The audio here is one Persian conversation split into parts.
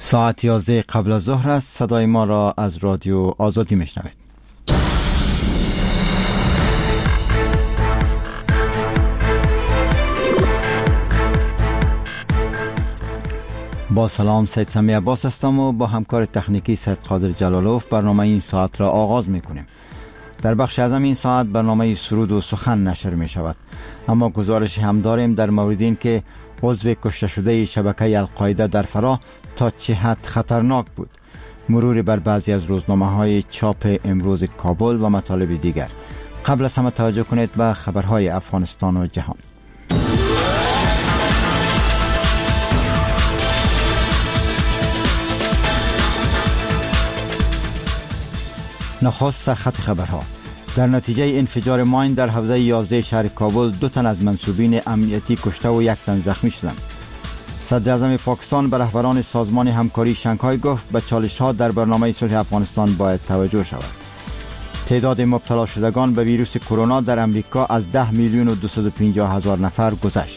ساعت 11 قبل از ظهر است. صدای ما را از رادیو آزادی میشنوید. با سلام، سید سمی عباس هستم و با همکار تکنیکی سید قادر جلالوف برنامه این ساعت را آغاز میکنیم. در بخش اعظم این ساعت برنامه سرود و سخن نشر می شود، اما گزارش هم داریم در مورد این که عضو کشته شده شبکه القاعده در فراه تا چه حد خطرناک بود، مروری بر بعضی از روزنامه‌های چاپ امروز کابل و مطالب دیگر. قبل از همه توجه کنید به خبرهای افغانستان و جهان. نخست سرخط خبرها. در نتیجه انفجار ماین در حوزه 11 شهر کابل 2 تن از منصوبین امنیتی کشته و 1 تن زخمی شدند. صدراعظم پاکستان به رهبران سازمان همکاری شانگهای گفت به چالش‌ها در برنامه صلح افغانستان باید توجه شود. تعداد مبتلا شدگان به ویروس کرونا در امریکا از 10,250,000 نفر گذشت.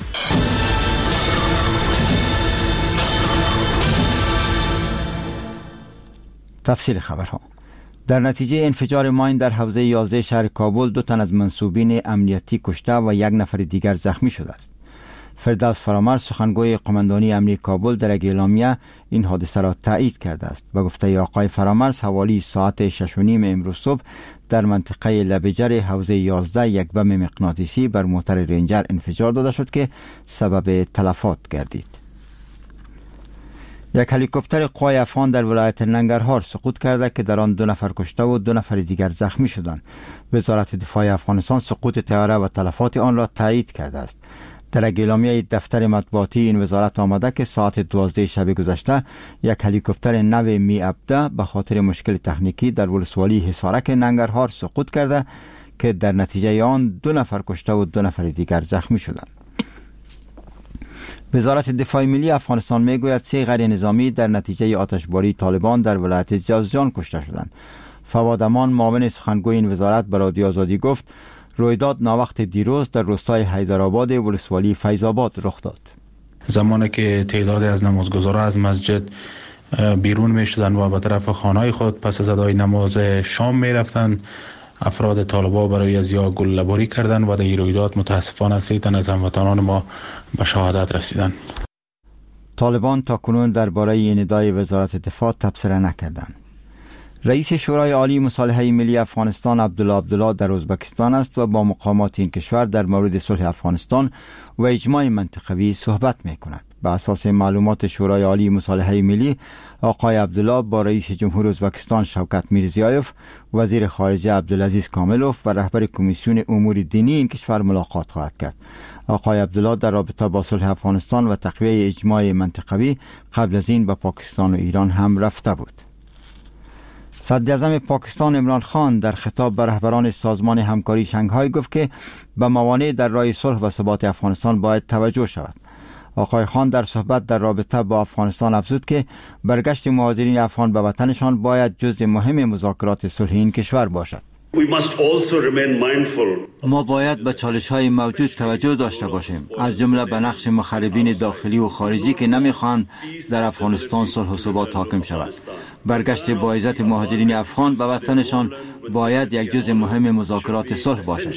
تفصیل خبرها. در نتیجه انفجار ماین در حوزه 11 شهر کابل 2 تن از منصوبین امنیتی کشته و 1 نفر دیگر زخمی شده است. فردوس فرامرز سخنگوی قماندانی امنیتی کابل در یک اعلامیه این حادثه را تایید کرده است. به گفته آقای فرامرز حوالی ساعت 6:30 امروز صبح در منطقه لبجر حوزه 11 یک بم مغناطیسی بر موتر رنجر انفجار داده شد که سبب تلفات گردید. یک هلیکوپتر قوای افغان در ولایت ننگرهار سقوط کرده که در آن 2 نفر کشته و 2 نفر دیگر زخمی شدند. وزارت دفاع افغانستان سقوط طیاره و تلفات آن را تایید کرده است. در اعلامیه دفتر مطبوعاتی این وزارت آمده که ساعت 12 شب گذشته یک هلیکوپتر نو می 17 به خاطر مشکل تکنیکی در ولسوالی حصارک ننگرهار سقوط کرده که در نتیجه آن 2 نفر کشته و 2 نفر دیگر زخمی شدند. وزارت دفاع ملی افغانستان میگوید 3 غیر نظامی در نتیجه آتشباری طالبان در ولایت جوزجان کشته شدند. فواد امان معاون سخنگوی این وزارت به رادیو آزادی گفت رویداد ناوقت دیروز در روستای حیدرآباد ولسوالی فیض‌آباد رخ داد. زمانی که تعدادی از نمازگزاران از مسجد بیرون می شدند و به طرف خانه‌های خود پس از ادای نماز شام می رفتند، افراد طالبان برای از یا گله‌باری کردند و در این رویداد متاسفانه 3 تن از هموطنان ما به شهادت رسیدند. طالبان تاکنون درباره این ادعای وزارت دفاع تبصره نکردند. رئیس شورای عالی مصالحه ملی افغانستان عبدالله در ازبکستان است و با مقامات این کشور در مورد صلح افغانستان و اجماع منطقوی صحبت می کند. به اساس معلومات شورای عالی مصالحه ملی، آقای عبدالله با رئیس جمهور ازبکستان شوکت میرزیایوف، وزیر خارجه عبدالعزیز کاملوف و رهبر کمیسیون امور دینی این کشور ملاقات خواهد کرد. آقای عبدالله در رابطه با صلح افغانستان و تقویه اجماع منطقوی قبل از این به پاکستان و ایران هم رفته بود. صدراعظم پاکستان عمران خان در خطاب به رهبران سازمان همکاری شانگهای گفت که به موانع در راه صلح و ثبات افغانستان باید توجه شود. آقای خان در صحبت در رابطه با افغانستان افزود که برگشت مهاجرین افغان به وطنشان باید جزء مهم مذاکرات صلح این کشور باشد. ما باید به چالش‌های موجود توجه داشته باشیم، از جمله به نقش مخربین داخلی و خارجی که نمی‌خواهند در افغانستان صلح و ثبات حاکم شود. برگشت با عزت مهاجرین افغان به وطنشان باید یک جزء مهم مذاکرات صلح باشد.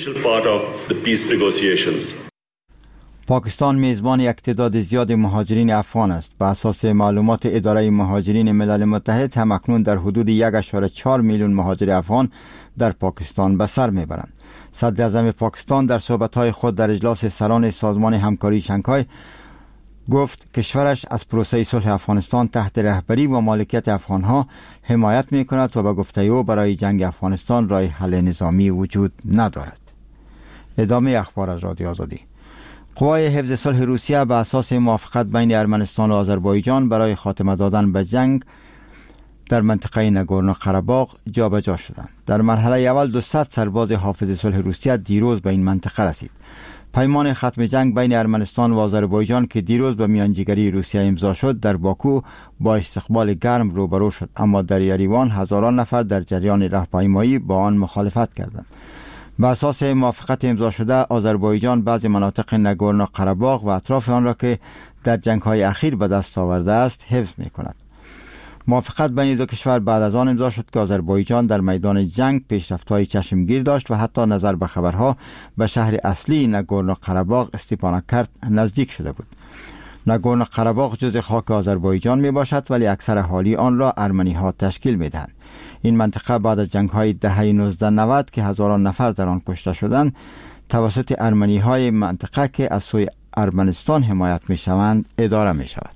پاکستان میزبان یک تعداد زیاد مهاجرین افغان است. به اساس معلومات اداره مهاجرین ملل متحد همکنون در حدود 1.4 میلیون مهاجر افغان در پاکستان به سر میبرند. صدراعظم پاکستان در صحبت‌های خود در اجلاس سران سازمان همکاری شانگهای گفت کشورش از پروسه صلح افغانستان تحت رهبری و مالکیت افغانها حمایت میکند و به گفته او برای جنگ افغانستان راه حل نظامی وجود ندارد. ادامه اخبار از رادیو آزادی. قوای حفظ صلح روسیه به اساس موافقت بین ارمنستان و آذربایجان برای خاتمه دادن به جنگ در منطقه ناگورنو قره‌باغ جابجا شدند. در مرحله اول 200 سرباز حافظ صلح روسیه دیروز به این منطقه رسید. پیمان ختم جنگ بین ارمنستان و آذربایجان که دیروز به میانجیگری روسیه امضا شد در باکو با استقبال گرم روبرو شد، اما در یریوان هزاران نفر در جریان راهپیمایی با آن مخالفت کردند. بر اساس موافقت امضا شده، آذربایجان بعضی مناطق نگورنو قره‌باغ و اطراف آن را که در جنگ‌های اخیر به دست آورده است حفظ می‌کند. موافقت بین دو کشور بعد از آن امضا شد که آذربایجان در میدان جنگ پیشرفت‌های چشمگیر داشت و حتی نظر به خبرها به شهر اصلی نگورنو قره‌باغ استپاناکرت نزدیک شده بود. نگورنو قره‌باغ جزء خاک آذربایجان می باشد، ولی اکثر اهالی آن را ارمنی‌ها تشکیل می‌دهند. این منطقه بعد از جنگ‌های دهه 1990 که هزاران نفر در آن کشته شدند توسط ارمنی‌های منطقه که از سوی ارمنستان حمایت می‌شوند اداره می‌شود.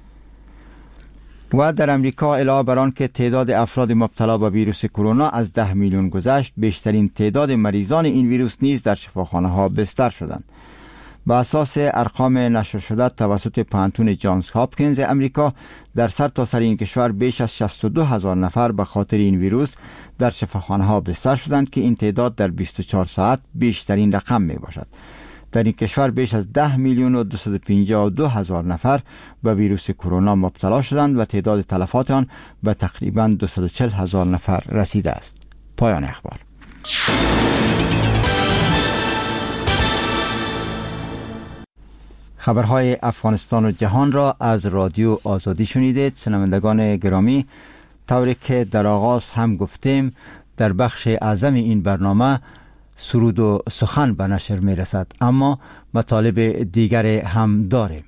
و در امریکا علاوه بر آن که تعداد افراد مبتلا به ویروس کرونا از 10 میلیون گذشت، بیشترین تعداد مریضان این ویروس نیز در شفاخانه‌ها بستر شدند. به اساس ارقام نشر شده توسط پانتون جانز هاپکینز امریکا، در سرتاسر این کشور بیش از 62,000 نفر به خاطر این ویروس در شفاخانه‌ها بستر شدند که این تعداد در 24 ساعت بیشترین رقم می باشد. در این کشور بیش از 10 میلیون و 252 هزار نفر به ویروس کرونا مبتلا شدند و تعداد تلفات آن به تقریباً 240 هزار نفر رسیده است. پایان اخبار. خبرهای افغانستان و جهان را از رادیو آزادی شنیدید. شنوندگان گرامی، طوری که در آغاز هم گفتیم، در بخش اعظم این برنامه سرود و سخن به نشر می رسد، اما مطالب دیگر هم داریم.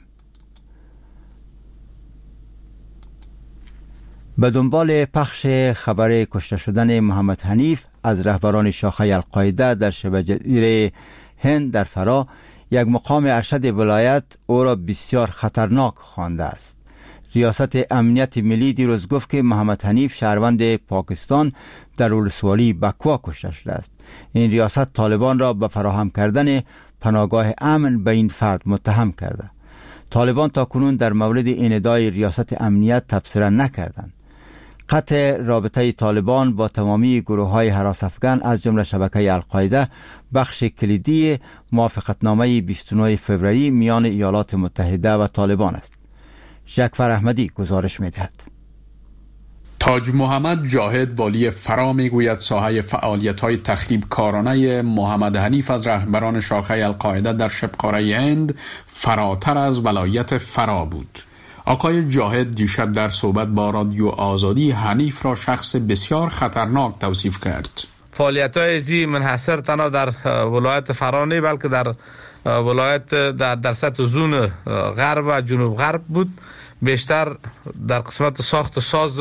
به دنبال پخش خبر کشته شدن محمد حنیف از رهبران شاخه القاعده در شبه جزیره هند در فرا، یک مقام ارشد ولایت او را بسیار خطرناک خوانده است. ریاست امنیت ملی دیروز گفت که محمد حنیف شهروند پاکستان در ولسوالی بکوا کشته شده است. این ریاست طالبان را به فراهم کردن پناهگاه امن به این فرد متهم کرده. طالبان تاکنون در مورد این ادعای ریاست امنیت تبصره نکردند. قطع رابطه طالبان با تمامی گروه‌های هراس افغان از جمله شبکه القاعده بخش کلیدی موافقتنامه 29 فوریه میان ایالات متحده و طالبان است. جعفر احمدی گزارش می‌دهد. تاج محمد جاهد والی فرا میگوید ساحه فعالیت‌های تخریبکارانه محمد حنیف از رهبران شاخه القاعده در شبه‌قاره هند فراتر از ولایت فرا بود. آقای جاهد دیشب در صحبت با رادیو آزادی حنیف را شخص بسیار خطرناک توصیف کرد. فعالیت‌های ازی منحصر تنها در ولایت فرا نه، بلکه در ولایت در سطح زون غرب و جنوب غرب بود. بیشتر در قسمت ساخت ساز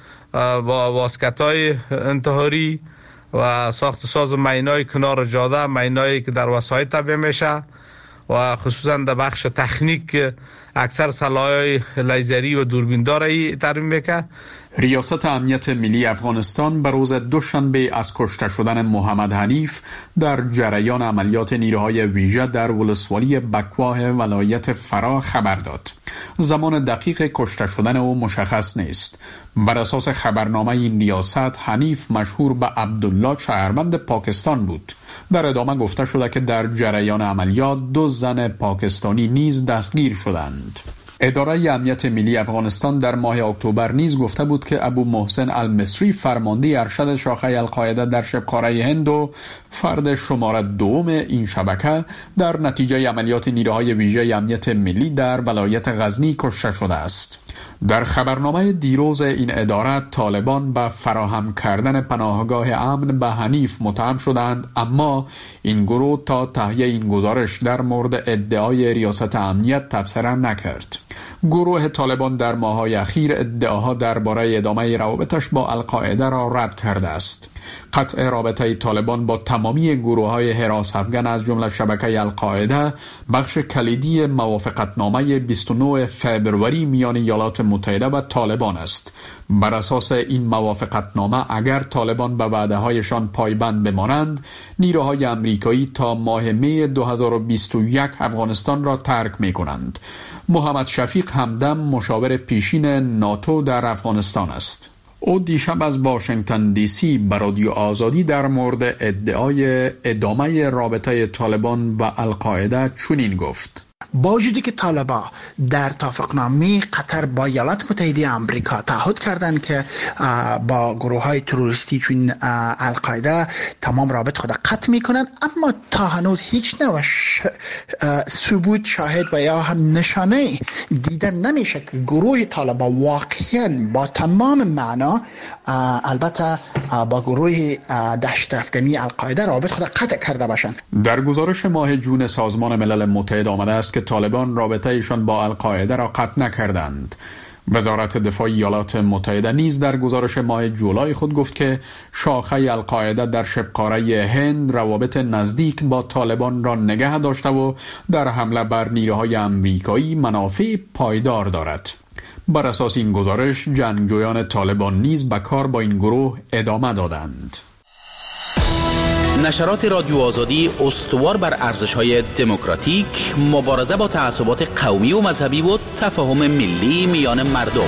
با واسکت‌های انتحاری و ساخت ساز مینای کنار جاده، مینایی که در وسایل تبیه میشه و خصوصا در بخش تکنیک اکثر سلاح‌های لیزری و دوربینداری ترمیم میکنه. ریاست امنیت ملی افغانستان به روز دوشنبه از کشته شدن محمد حنیف در جریان عملیات نیروهای ویژه در ولسوالی بکواه ولایت فرا خبر داد. زمان دقیق کشته شدن او مشخص نیست. بر اساس خبرنامه این ریاست، حنیف مشهور به عبدالله شهروند پاکستان بود. در ادامه گفته شده که در جریان عملیات 2 زن پاکستانی نیز دستگیر شدند. اداره امنیت ملی افغانستان در ماه اکتبر نیز گفته بود که ابو محسن المصری فرمانده ارشد شاخه القاعده در شبه‌قاره هند و فرد شماره 2 این شبکه در نتیجه عملیات نیروهای ویژه امنیت ملی در ولایت غزنی کشته شده است. در خبرنامه دیروز این اداره، طالبان به فراهم کردن پناهگاه امن به حنیف متهم شدند، اما این گروه تا تهیه این گزارش در مورد ادعای ریاست امنیت تبصره نکرد. گروه طالبان در ماه‌های اخیر ادعاها درباره ادامه روابطش با القاعده را رد کرده است. قطع رابطه طالبان با تمامی گروه‌های حراس افغان از جمله شبکه القاعده بخش کلیدی موافقتنامه 29 فوریه میان ایالات متحده و طالبان است. بر اساس این موافقتنامه اگر طالبان به وعده‌هایشان پایبند بمانند، نیروهای آمریکایی تا ماه می 2021 افغانستان را ترک می‌کنند. محمد شفیق همدم مشاور پیشین ناتو در افغانستان است. او دیشب از واشنگتن دی سی به رادیو آزادی در مورد ادعای ادامه رابطه طالبان و القاعده چنین گفت: با وجودی که طالبان در توافقنامه قطر با ایالات متحده آمریکا تعهد کردند که با گروه های تروریستی چون القاعده تمام رابط خود قطع میکنند، اما تا هنوز هیچ نوع ثبوت شاهد و یا هم نشانه دیدن نمیشه که گروه طالبان واقعا با تمام معنا البته با گروه دهشت افغانی القاعده رابط خود قطع کرده باشند. در گزارش ماه جون سازمان ملل متحد آمده است که طالبان رابطه ایشان با القاعده را قطع نکردند. وزارت دفاع ایالات متحده نیز در گزارش ماه جولای خود گفت که شاخه القاعده در شبقاره هند روابط نزدیک با طالبان را نگه داشته و در حمله بر نیروهای آمریکایی منافع پایدار دارد. بر اساس این گزارش جنگجویان طالبان نیز به کار با این گروه ادامه دادند. نشرات رادیو آزادی استوار بر ارزش‌های دموکراتیک، مبارزه با تعصبات قومی و مذهبی و تفاهم ملی میان مردم.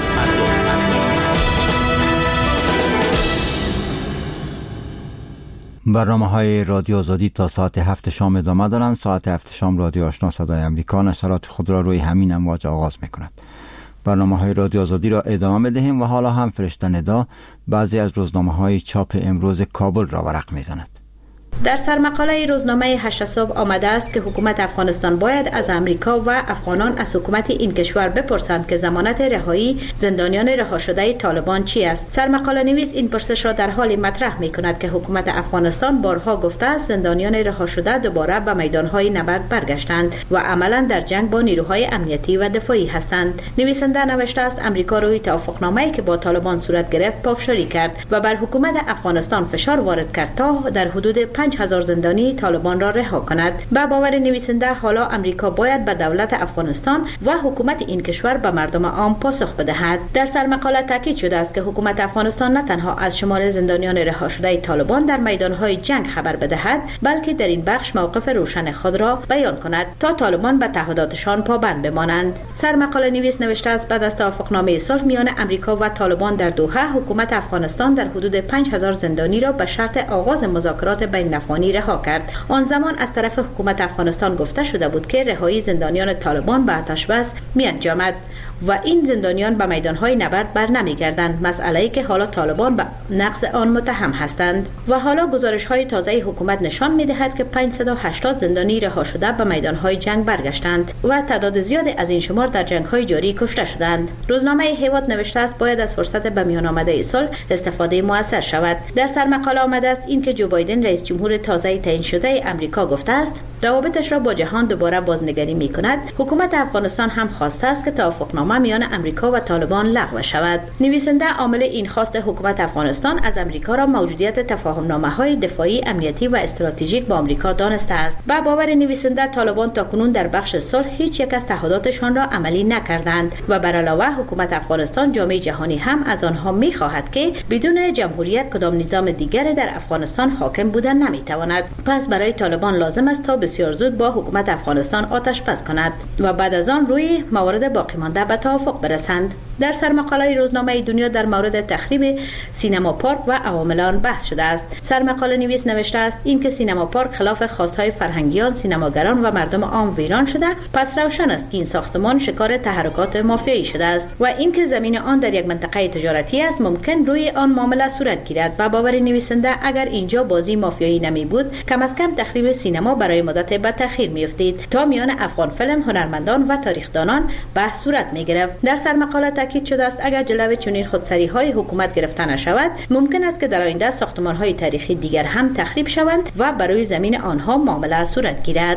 برنامه‌های رادیو آزادی تا ساعت 7 شام ادامه دارند. ساعت 7 شام رادیو آشنا صدای امریکا نشرات خود را روی همین امواج آغاز می‌کند. برنامه‌های رادیو آزادی را ادامه بدهیم و حالا هم فرشته ندا بعضی از روزنامه‌های چاپ امروز کابل را ورق می‌زند. در سرمقاله روزنامه 8 صبح آمده است که حکومت افغانستان باید از امریکا و افغانان از حکومت این کشور بپرسند که ضمانت رهایی زندانیان رها شده طالبان چی است. سرمقاله نویس این پرسش را در حالی مطرح می کند که حکومت افغانستان بارها گفته است زندانیان رها شده دوباره به میدانهای نبرد برگشتند و عملا در جنگ با نیروهای امنیتی و دفاعی هستند. نویسنده نوشته است امریکا روی توافقنامه‌ای که با طالبان صورت گرفت پافشاری کرد و بر حکومت افغانستان فشار وارد کرد تا در حدود 5000 زندانی طالبان را رها کند. به باور نویسنده حالا امریکا باید به دولت افغانستان و حکومت این کشور به مردم عام پاسخ بدهد. در سرمقاله تاکید شده است که حکومت افغانستان نه تنها از شمار زندانیان رها شده طالبان در میدانهای جنگ خبر بدهد، بلکه در این بخش موقف روشن خود را بیان کند تا طالبان به تعهداتشان پابند بمانند. سرمقاله نویس نوشته است بعد از توافقنامه صلح میان امریکا و طالبان در دوحه، حکومت افغانستان در حدود 5000 زندانی را به شرط آغاز مذاکرات بین افغانی رها کرد. آن زمان از طرف حکومت افغانستان گفته شده بود که رهایی زندانیان طالبان به آتش بس می‌انجامد و این زندانیان به میدانهای نبرد بر نمیگردند، مسئله‌ای که حالا طالبان به نقض آن متهم هستند. و حالا گزارش‌های تازه حکومت نشان می‌دهد که 580 زندانی رها شده به میدانهای جنگ برگشتند و تعداد زیادی از این شمار در جنگ‌های جاری کشته شدند. روزنامه هیواد نوشته است باید از فرصت به میان آمده صلح استفاده موثر شود. در سرمقاله آمده است اینکه جو بایدن رئیس جمهور تازه تعیین شده امریکا گفته است روابطش را با جهان دوباره بازنگری می‌کند. حکومت افغانستان هم خواسته است که توافقنامه میان امریکا و طالبان لغو شود. نویسنده عامل این خواست حکومت افغانستان از امریکا را موجودیت تفاهم‌نامه‌های دفاعی، امنیتی و استراتژیک با امریکا دانسته است. با باور نویسنده طالبان تاکنون در بخش صلح هیچ یک از تعهداتشان را عملی نکردند و بر علاوه حکومت افغانستان جامعه جهانی هم از آنها می‌خواهد که بدون جمهوریت کدام نظام دیگری در افغانستان حاکم بودن نمی‌تواند. پس برای طالبان لازم است تا بسیار زود با حکومت افغانستان آتش بس کند و بعد از آن روی موارد باقی مانده به توافق برسند. در سرمقاله روزنامه دنیا در مورد تخریب سینما پارک و عوامل آن بحث شده است. سرمقاله نویس نوشته است اینکه سینما پارک خلاف خواستهای فرهنگیان، سینماگران و مردم عام ویران شده، پس روشن است که این ساختمان شکار تحرکات مافیایی شده است و اینکه زمین آن در یک منطقه تجارتی است ممکن روی آن معامله صورت گیرد. با باور نویسنده اگر اینجا بازی مافیایی نمی بود کم از کم تخریب سینما برای مدت به تأخیر میافتید تا میان افغان فیلم هنرمندان و تاریخدانان بحث صورت می گرفت. در سرمقاله تاکید شده است اگر جلوی چنین خودسری‌های حکومت گرفته نشود ممکن است که در آینده ساختمان‌های تاریخی دیگر هم تخریب شوند و برای زمین آنها معامله صورت گیرد.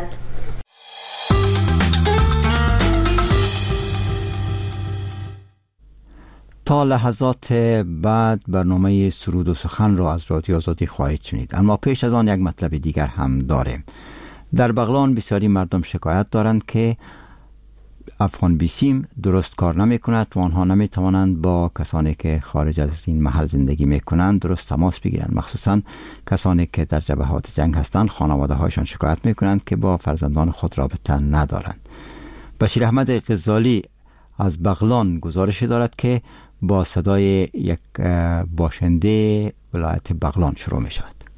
تا لحظات بعد برنامه سرود و سخن را از رادیو آزادی خواهید شنید، اما پیش از آن یک مطلب دیگر هم داریم. در بغلان بسیاری مردم شکایت دارند که افغان بیسیم درست کار نمی کند و آنها نمی توانند با کسانی که خارج از این محل زندگی می کنند درست تماس بگیرند. مخصوصا کسانی که در جبهات جنگ هستند خانواده هایشان شکایت می کنند که با فرزندان خود رابطه ندارند. بشیر احمد غزالی از بغلان گزارش دارد که با صدای یک باشنده ولایت بغلان شروع می شود.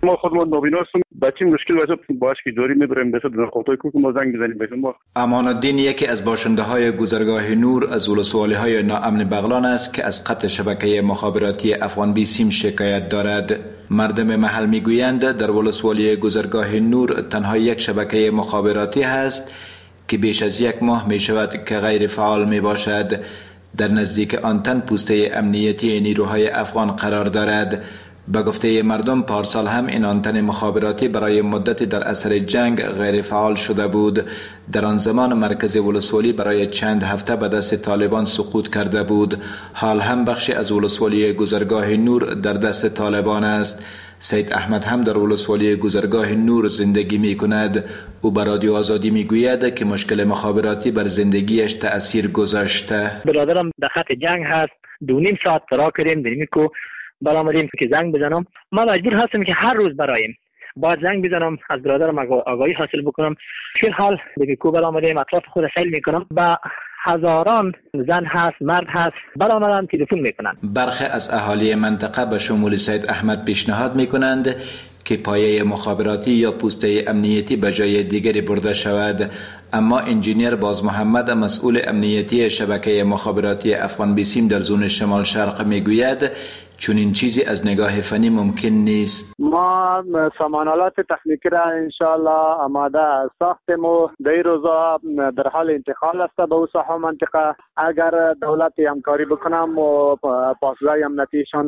ما خودمون نابینا هستیم، بچه مشکل باشه باش که داری میبریم به در خودتای کو ما زنگ بزنیم به ما. امان الدین یکی از باشنده های گذرگاه نور از ولسوالی های ناامن بغلان است که از قطع شبکه مخابراتی افغان بیسیم شکایت دارد. مردم محل میگویند در ولسوالی گذرگاه نور تنها یک شبکه مخابراتی هست که بیش از یک ماه می شود که غیر فعال می باشد. در نزدیک آن تن پوسته امنیتی نیروهای افغان قرار دارد. به گفته مردم پارسال هم این آنتن مخابراتی برای مدتی در اثر جنگ غیر فعال شده بود. در آن زمان مرکز ولسوالی برای چند هفته به دست طالبان سقوط کرده بود. حال هم بخشی از ولسوالی گذرگاه نور در دست طالبان است. سید احمد هم در ولسوالی گذرگاه نور زندگی می کند. او به رادیو آزادی می گوید که مشکل مخابراتی بر زندگیش تأثیر گذاشته. برادرم در خط جنگ هست، 2.5 ساعت فرار کردیم بریم کو برآمدیم که زنگ بزنم. ما مجبور هستم که هر روز برایم باید زنگ بزنم، از برادرم آگاهی حاصل بکنم. فی الحال به کو برآمدیم، اطراف خود سیل میکنم. با هزاران زن هست، مرد هست، برآمدن تلفن میکنن. برخی از اهالی منطقه به شمول سید احمد پیشنهاد میکنند که پایه مخابراتی یا پوسته امنیتی به جای دیگری برده شود، اما انجینیر باز محمد مسئول امنیتی شبکه مخابراتی افغان بیسیم در زون شمال شرق میگوید چون این چیزی از نگاه فنی ممکن نیست. ما سامانالات تکنیکی را انشاءالله آماده ساختیم و در روزا در حال انتقال است به او ساحه منطقه. اگر دولت همکاری بکنم و پاسگاه امنیتیشان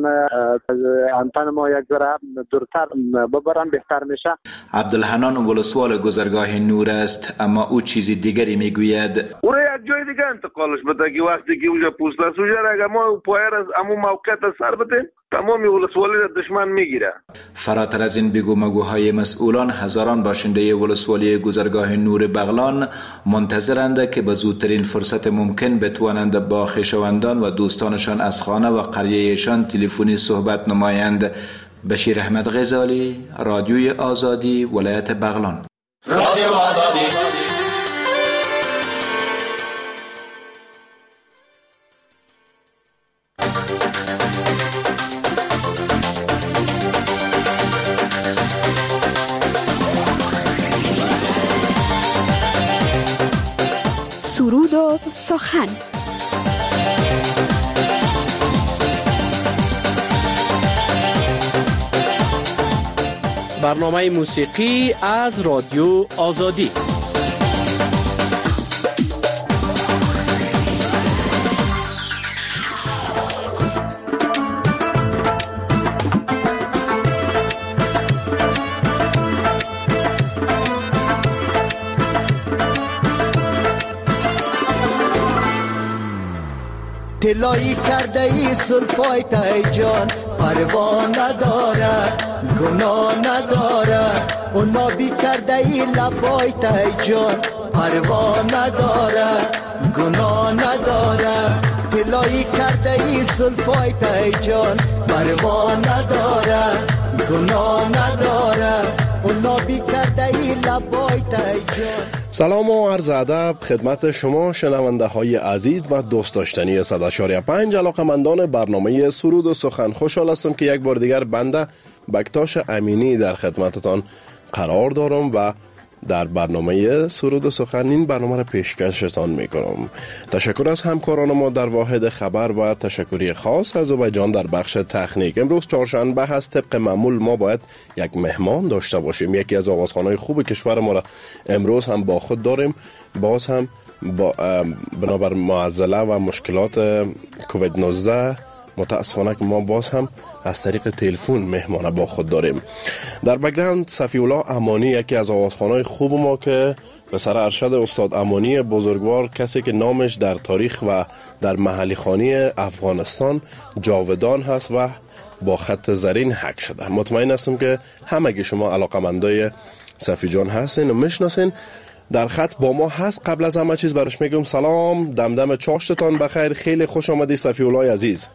آنتن ما یک ذره دورتر ببرن بهتر میشه. عبدالحنان ولسوال گذرگاه نور است، اما او چیزی دیگری میگوید. او را یک جای دیگه انتقالش بده که وقتی که اونجا پوسته سوژه اگر ما پایر از امو موقعیت سر بده تمامی ولسوالی را دشمن میگیره. فراتر از این بگو مگوهای مسئولان، هزاران باشنده ولسوالی گذرگاه نور بغلان منتظرند که به زودترین فرصت ممکن بتوانند با خویشاوندان و دوستانشان از خانه و قریهشان تلفنی صحبت نمایند. بشیر احمد غزالی، رادیوی آزادی، ولایت بغلان. رادیو آزادی. سرود و سخن. برنامه موسیقی از رادیو آزادی. طلایی کرده ای سلفای تای جان، پروا نداره گناه نداره. اونا بی کرده ای لبای تای جان، پروا نداره گناه نداره. طلایی کرده ای سلفای تای جان، پروا نداره گناه نداره. اونا بی کرده ای لبای تای جان. سلام و عرض ادب خدمت شما شنونده های عزیز و دوست داشتنی 100.5 علاقمندان برنامه سرود و سخن. خوشحال هستم که یک بار دیگر بنده بکتاش امینی در خدمتتان قرار دارم و در برنامه سرود و سخن این برنامه را پیشکشتان میکنم. تشکر از همکاران ما در واحد خبر و تشکری خاص از زبی جان در بخش تکنیک. امروز چهارشنبه هست، طبق معمول ما باید یک مهمان داشته باشیم. یکی از آوازخوان‌های خوب کشور ما را امروز هم با خود داریم. باز هم بنابر معضله و مشکلات کووید 19 متاسفانه که ما باز هم از طریق تلفن مهمان با خود داریم. در بک‌گراند صفی الله امانی، یکی از آوازخوان‌های خوب ما که به سر ارشد استاد امانی بزرگوار، کسی که نامش در تاریخ و در محلی خوانی افغانستان جاودان هست و با خط زرین حک شده. مطمئن هستم که همگی شما علاقمندای صفی جان هستین و میشناسین. در خط با ما هست. قبل از همه چیز براش میگم سلام، دمدم چاشتتان بخیر. خیلی خوش آمدی صفی الله عزیز.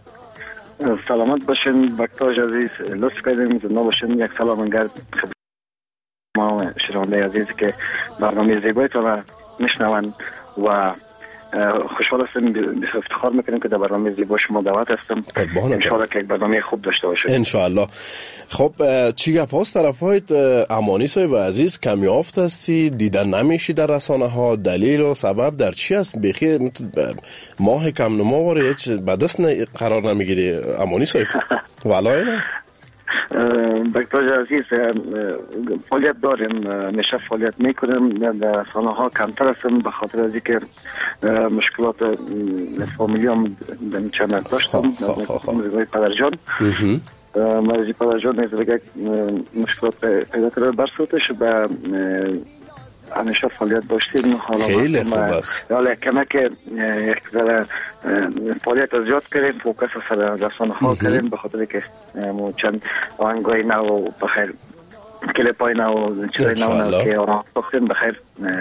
سلامت باشین بکتاش عزیز، لطف کردین زنده باشین. یک سلام گرد خدمت ما شنونده عزیز که برنامه زیبای تو را میشنون و خوشحال هستم، بسیار افتخار میکنیم که در برنامه زیبا شما دعوت هستم. انشاءالله که یک برنامه خوب داشته باشید. انشاءالله. خب چی گپ هاست طرفایت امانی صاحب عزیز؟ کم یافت هستی، دیدن نمیشی در رسانه ها، دلیل و سبب در چی است؟ بخیر ماه کم نما واره هیچ بدست قرار نمیگیری امانی صاحب؟ والله نه بکتاج عزیز، فعالیت داریم، میشه فعالیت میکنیم در رسانه ها کمتر هستم به خاطر از اینکه مشکلات فامیلی هم چند داشتم. مرزی پدرجان مرزی پدرجان نزدیک مشکلات پیدا کرده برسوتش به همیشه فعالیت داشتیم. خیلی خوب است. حالا کمک یک ذره فعالیت از زیاد کردیم، فوکس سر رسانه ها کردیم به خاطر که چند آهنگای نو بخیر، کلیپای نو، چیزای نو که آنها ساختیم بخیر.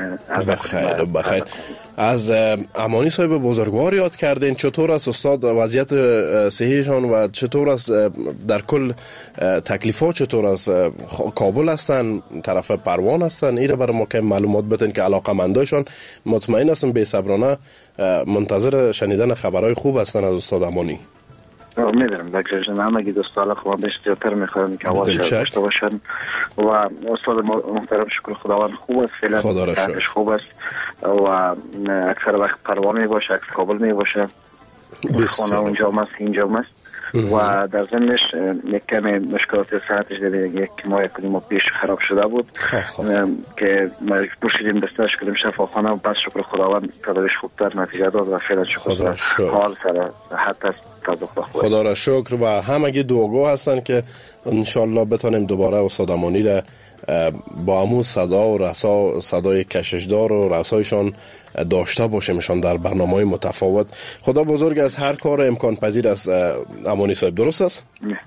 بخیر. از امانی صاحب بزرگوار یاد کردین، چطور است استاد وضعیت صحیشان و چطور است در کل تکلیفات؟ چطور است؟ کابل هستن، طرف پروان هستن؟ ایره برای ما که معلومات بدین که علاقمندایشان مطمئن هستم بی صبرانه منتظر شنیدن خبرهای خوب هستن از استاد امانی. میدونم بکرش همگی دوستان خودم بیشتر زیادتر میخوام که آواز داشته باشن و استاد محترم شکر خداوند خوب است، فعلا صحتش خوب است و اکثر وقت پروان میباشه، اکثر کابل میباشه، خانه اونجا مست اینجا مست و در ضمنش یک کمی مشکلات صحتش دیگه یک ماه کنیم و پیش خراب شده بود که مجبور شدیم بسترش کنیم شفاخانه و بس شکر خداوند تداویش خوبتر نتیجه داد و فعلا شکر حال سر صحت است. خدا را شکر و همگی دعاگو هستن که انشالله بتانیم دوباره استاد امانی را با همون صدا و رسا، صدای کششدار و رسایشان داشته باشیمشان در برنامه‌های متفاوت. خدا بزرگ از هر کار امکان پذیر است امانی صاحب، درست است؟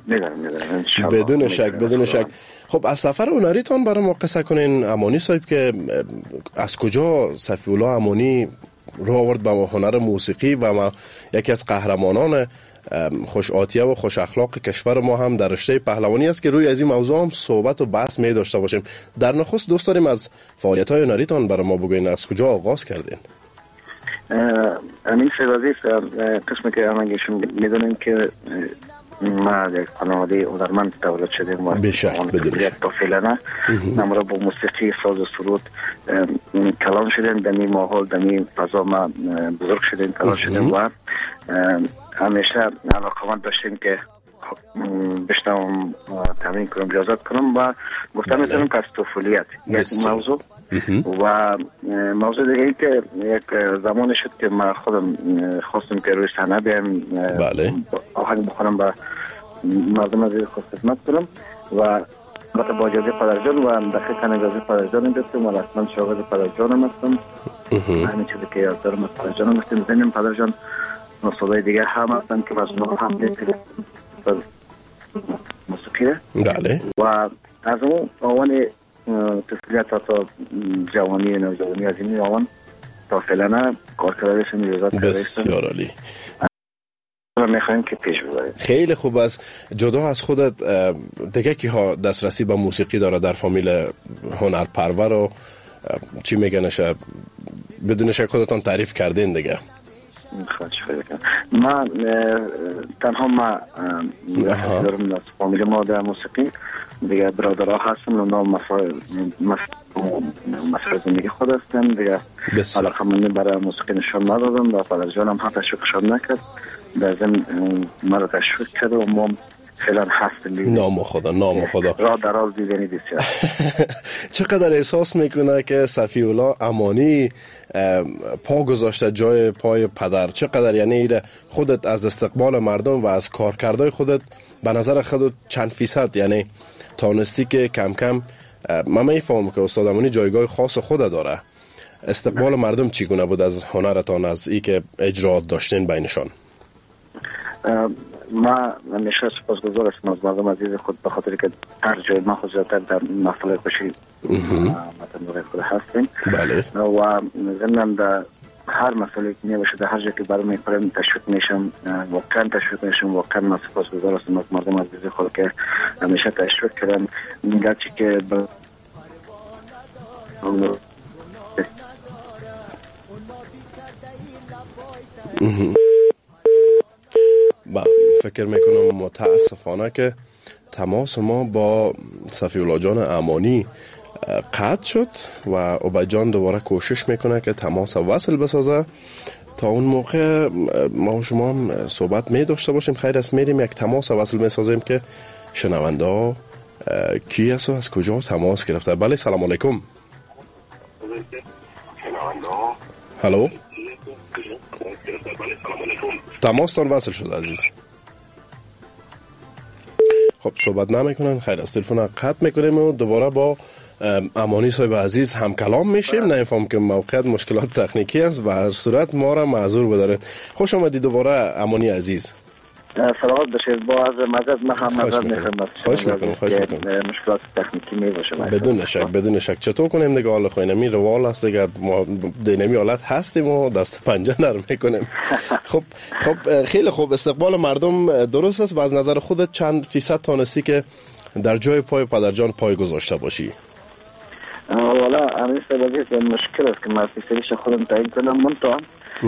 بدون شک. خب از سفر هنریتان برای ما قصه کنین امانی صاحب که از کجا صفی الله امانی رو آورد به هنر موسیقی و ما یکی از قهرمانان خوش آتیه و خوش اخلاق کشور ما هم در رشته پهلوانی است که روی از این موضوع هم صحبت و بحث می داشته باشیم. در نخست دوست داریم از فعالیت‌های هنریتان برای ما بگوین، از کجا آغاز کردین؟ امین سیدعزیز، قسمی که همگیشون میدونیم که ما یک خانواده هنرمند تولد شدیم و یک طفلانه نمره با موسیقی ساز و سرود کلان شدیم، دمی ماحول دمی فضا ما بزرگ شدیم، کلان شدیم و همیشه علاقمند داشتیم که بشنوم تمرین کنم، ریاضت کنم و گفتم میتونم که از طفولیت یک موضوع و موضوع دیگه ای که یک زمانی شد که من خودم خواستم که روی صحنه بیایم آهنگ بخونم و مردم از این خواست خدمت کنم و با اجازه پدرجان و دقیقا اجازه پدرجان داشتم و رسما شاگرد پدرجان هم هستم. همین چیزی که یاد دارم از پدرجان هم هستم. زنیم پدرجان استادای دیگر هم هستن که از اونها هم دیدیم موسیقیه و از اون آوان تفلیت تا جوانی و نوجوانی از این آوان تا فعلا کار کردشون ریاضت کردشون. بسیار عالی. میخوایم که پیش ببریم. خیلی خوب است. جدا از خودت دیگه کی ها دسترسی به موسیقی داره در فامیل هنرپرور و چی میگنش بدون شک خودتان تعریف کردین دیگه؟ من تنها ما دارم از فامیل ما در موسیقی دیگه برادرها هستم و نام مسئله زندگی خود هستم دیگه علاقه منی برای موسیقی نشان ندادم و پدرجان هم حتی تشویقشان نکرد در ضمن مرا تشویق کرد و ما فعلا هستیم. نام خدا راه دراز دیدنی بسیار. چقدر احساس میکنه که صفی الله امانی پا گذاشته جای پای پدر؟ چقدر یعنی خودت از استقبال مردم و از کارکردهای خودت به نظر خودت چند فیصد یعنی تانستی که کم کم من میفهمم که استاد امانی جایگاه خاص خود داره، استقبال مردم چگونه بود از هنرتان، از ای که اجرات داشتین بینشان؟ ما همیشه سپاسگزار هستم از مردم عزیز خود به خاطر که هر جای ما خود زیادتر در محفل خوشی متنوع خود هستیم و ضمن در هر مسئله که میباشه در هر جایی که برای میکنم تشویق میشم، واقعا تشویق میشم، واقعا من سپاسگزار هستم از مردم عزیز خود که همیشه تشویق کردن. گرچه که فکر میکنم متاسفانه که تماس ما با صفی الله جان امانی قطع شد و عبید جان دوباره کوشش میکنه که تماس وصل بسازه. تا اون موقع ما و شما هم صحبت می داشته باشیم. خیر است میریم یک تماس وصل میسازیم که شنونده ها کی است و از کجا تماس گرفته. بله سلام علیکم. هلو، تماستان وصل شد عزیز. خب صحبت نمیکنن. خیر است تلفن قطع میکنیم و دوباره با امانی صاحب عزیز هم کلام میشیم. نمیفهم که موقعیت مشکلات تکنیکی است و هر صورت ما را معذور بدارید. خوش آمدید دوباره امانی عزیز. سلامت باشید. با از مدد من هم نظر میخوام. خوش میکنم. مشکلات تکنیکی میباشه. بدون شک چطور کنیم دیگه؟ حال خوینمی روال است دیگه، ما دینمی حالت هستیم و دست پنجه نرم میکنیم. خب خیلی خوب. استقبال مردم درست است و از نظر خودت چند فیصد تانستی که در جای پای پدرجان پای گذاشته باشی؟ والا همین سببیت مشکل است که من فیصدیش خودم تعیین کنم. منطقه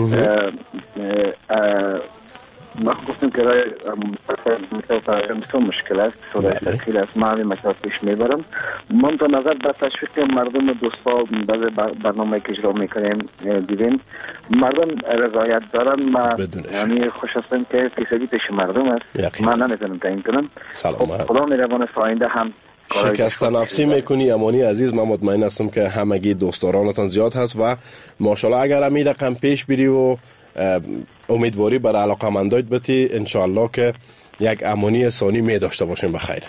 ما گفتم که رای مستقل مشکل است. سوره تشکیل است. ما همین مسئله پیش میبرم. من تا نظر به تشویق مردم دوستا برنامه که اجرا میکنیم دیدیم مردم رضایت دارن. ما یعنی خوش هستم که فیصدی پیش مردم است. من نمیتونم تعیین کنم. خدا میروان آینده هم شکست نفسی میکنی امانی عزیز. من مطمئن هستم که همگی دوستدارانتان زیاد هست و ماشاءالله اگر همین رقم پیش بری و امیدواری برای علاقمندایت بتی انشاءالله که یک امانی ثانی می داشته باشیم بخیر.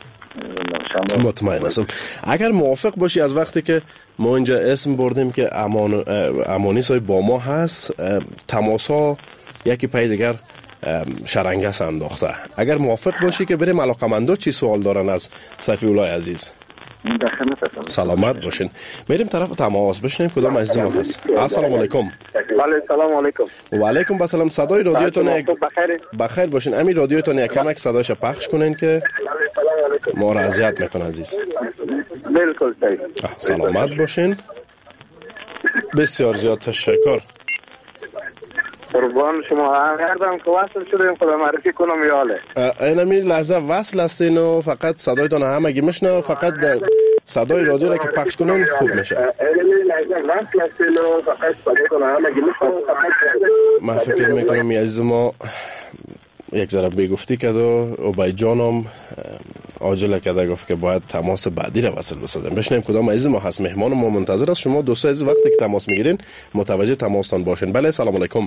مطمئن هستم. اگر موافق باشی از وقتی که ما اینجا اسم بردیم که امانی صاحب با ما هست، تماسا یکی پای دیگر شرنگس انداخته. اگر موافق باشی که بریم علاقمندا چی سوال دارن از صفی الله عزیز. سلامت باشین. میریم طرف تماس بشنیم کدام عزیز ما هست. السلام علیکم. بله سلام علیکم. و علیکم السلام. صدای رادیوتون بخیر باشین. امی رادیوتون یک کمک صدایش پخش کنین که ما را اذیت میکنه عزیز. بالکل صحیح. سلامت باشین. بسیار زیاد تشکر. قربان شما. هردم که وصل شدیم خدا معرفی کنم یاله. اینمی لحظه وصل هستین و فقط صدایتان همگی میشنه. فقط در صدای رادیو را که پخش کنین خوب میشه. اینمی لحظه وصل هستین و فقط صدایتان همگی میشنه. من فکر میکنم عزیز ما یک ذره بگفتی کرد و عبید جانم عاجله کرده گفت که باید تماس بعدی را وصل بسازیم. بشنیم کدام عزیز ما هست. مهمان ما منتظر است. شما دوستان عزیز وقتی که تماس میگیرین متوجه تماستان باشین. بله سلام علیکم.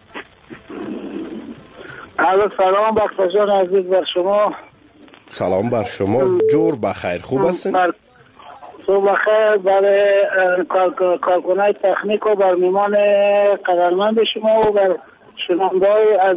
سلام بخش جان عزیز بر شما. سلام بر شما. جور بخیر. خوب هستین؟ صبح بخیر. برای کارکنای تکنیک و بر میمان قدرمند شما و بر شنونده‌های از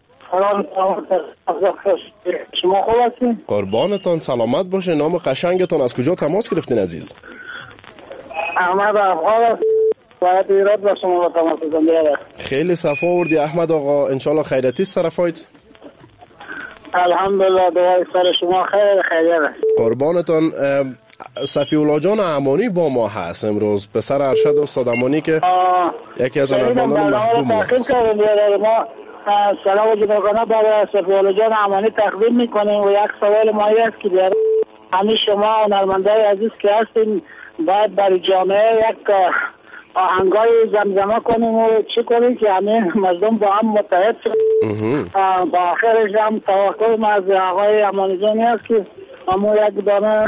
شما خوب هستین؟ قربانتان سلامت باشه. نام قشنگتان از کجا تماس گرفتین عزیز؟ احمد افغان باید ایراد با شما با تماس بزنم. خیلی صفا آوردی احمد آقا. انشالله خیرتی است طرفایت. الحمدلله دوای سر شما خیریت است. قربانتان. صفی الله جان امانی با ما هست امروز. پسر ارشد استاد امانی که یکی از هنرمندان محبوب است. سلام و جنابانه برای صفی الله جان امانی تقدیم میکنیم و یک سوال مایی است که بیاره همین شما هنرمندای عزیز که هستین باید برای جامعه یک آهنگای زمزمه کنیم و چی کنیم که همین مردم با هم متحد شد. با آخرش هم توقع ما از آقای امانی جانی است که همون یک دانه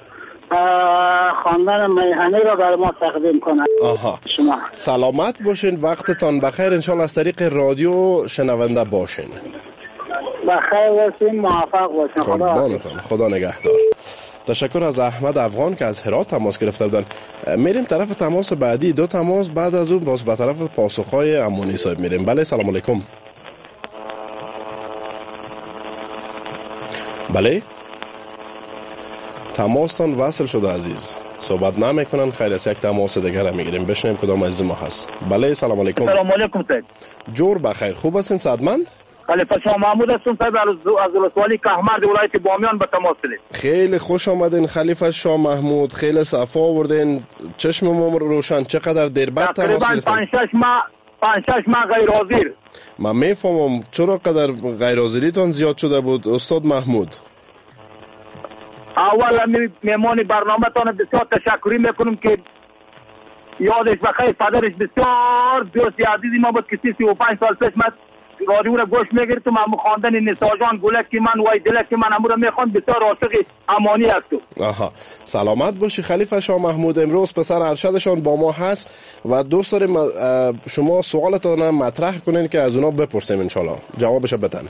خواندن میهنی را برای ما تقدیم کنند. شما سلامت باشین. وقتتان بخیر. انشالله از طریق رادیو شنونده باشین. بخیر باشین. موفق باشین. خدا نگهدار. تشکر از احمد افغان که از هرات تماس گرفته بودن. میریم طرف تماس بعدی. دو تماس بعد از اون باز به طرف پاسخهای امانی صاحب میریم. بله سلام علیکم. بله تماستان وصل شده عزیز. صحبت نمیکنن. خیر است یک تماس دیگر هم میگیریم. بشنیم کدام عزیز ما هست. بله سلام علیکم. سلام علیکم صاحب. جور بخیر. خوب هستین صحتمند؟ خلیفه شاه محمود هستم صاحب از ولسوالی کهمرد ولایت بامیان به تماس هستید. خیلی خوش آمدین خلیفه شاه محمود. خیلی صفا آوردین. چشم ما روشن. چقدر دیر بعد تماس گرفتین؟ تقریبا 5-6 ماه 5-6 ماه غیر حاضر. من میفهمم چرا قدر غیر حاضریتون زیاد شده بود استاد محمود؟ اول میمان برنامه تان بسیار تشکری میکنم که یادش بخیر. پدرش بسیار دوست عزیزی ما بود که 35 سال پیش من رادیو را گوش میگرفتم. همون خواندن نساجان گلک من وای دلک من همون را میخوان. بسیار عاشق امانی هستم. آها سلامت باشی خلیفه شاه محمود. امروز پسر ارشدشان با ما هست و دوست داریم شما سوالتان مطرح کنین که از اونا بپرسیم انشالله جوابش بدن.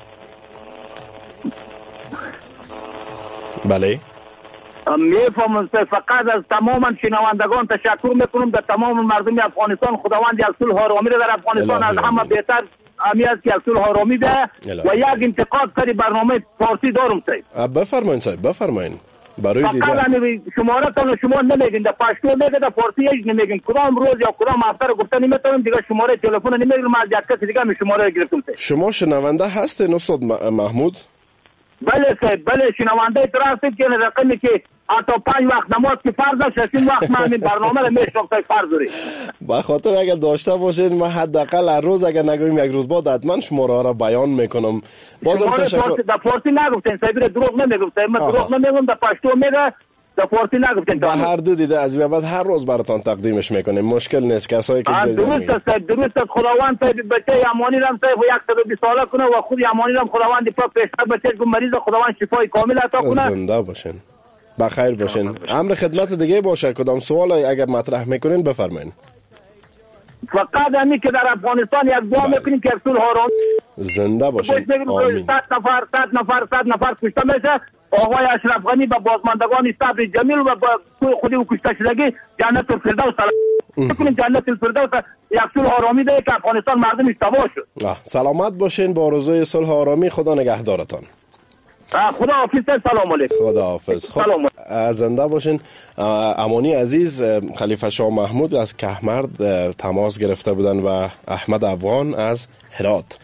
بله میفهمم. فقط از تمام شنوندگان تشکر میکنم. در تمام مردم افغانستان خداوند یک صلح آرامی در افغانستان از همه بهتر امیت که یک صلح آرامی ده. و یک انتقاد سری برنامه فارسی دارم صاحب. بفرمایید صاحب بفرمایید. برای دیده فقط شماره تان شما نمیگین، در پشتو میگه، در فارسی هیچ نمیگین. کدام روز یا کدام هفته رو گفته نمیتونم دیگه. شماره تلفن نمیگیرم از یک کسی دیگه شماره گرفتم صاحب. شما شنونده هستین استاد محمود؟ بله صاحب بله شنونده تراست که رقمی که حتی 5 وقت نماز که فرض است 6 وقت من این برنامه رو میشناسم فرض داره. به خاطر اگر داشته باشین من حداقل هر روز اگر نگویم یک روز بعد حتما شماره را بیان میکنم. بازم تشکر. در فارسی نگفتین صاحب دروغ نمیگم. من دروغ نمیگم. در پشتو میگه در فارسی نگفتین. به هر دو دیده از بعد هر روز براتون تقدیمش میکنیم. مشکل نیست. کسایی که درست است درست است. خداوند بچه امانی رم صاحب 120 ساله کنه و خود امانی رم خداوند پاک پیشتر بچه مریض خداوند شفای کامل عطا کنه. زنده باشین بخیر باشین. امر خدمت دیگه باشه کدام سوال اگر مطرح میکنین بفرمایید. فقط همین که در افغانستان یک دعا میکنیم که صلح آرامی زنده باشین. آمین. 100 نفر کشته میشه. آقای اشرف غنی با بازماندگان صبر جمیل و با خودی و کشته شدگی جنت الفردوس میکنیم. جنت الفردوس یک صلح آرامی ده که افغانستان مردمش تباه شد. سلامت باشین با آرزوی صلح آرامی. خدا نگهدارتان. خدا حافظ. سلام علیکم. خدا حافظ. خب زنده باشین. امانی عزیز خلیفه شاه محمود از کهمرد تماس گرفته بودن و احمد افغان از هرات.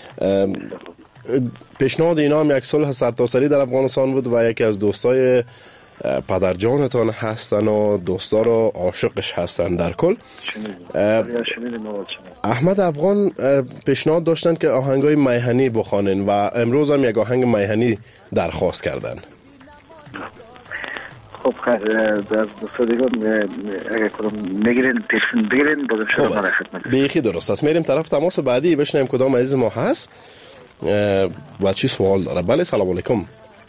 پیشنهاد اینا هم یک صلح سرتاسری در افغانستان بود و یکی از دوستای پدرجانتان هستن و دوستا رو عاشقش هستن. در کل احمد افغان پیشنهاد داشتن که آهنگای میهنی بخوانن و امروز هم یک آهنگ میهنی درخواست کردن. خب در دوستا دیگه اگر کدام میگیرین تلفن بگیرین بازم شما برای خدمت. بیخی درست است. میریم طرف تماس بعدی بشنیم کدام عزیز ما هست و چی سوال داره. بله سلام علیکم.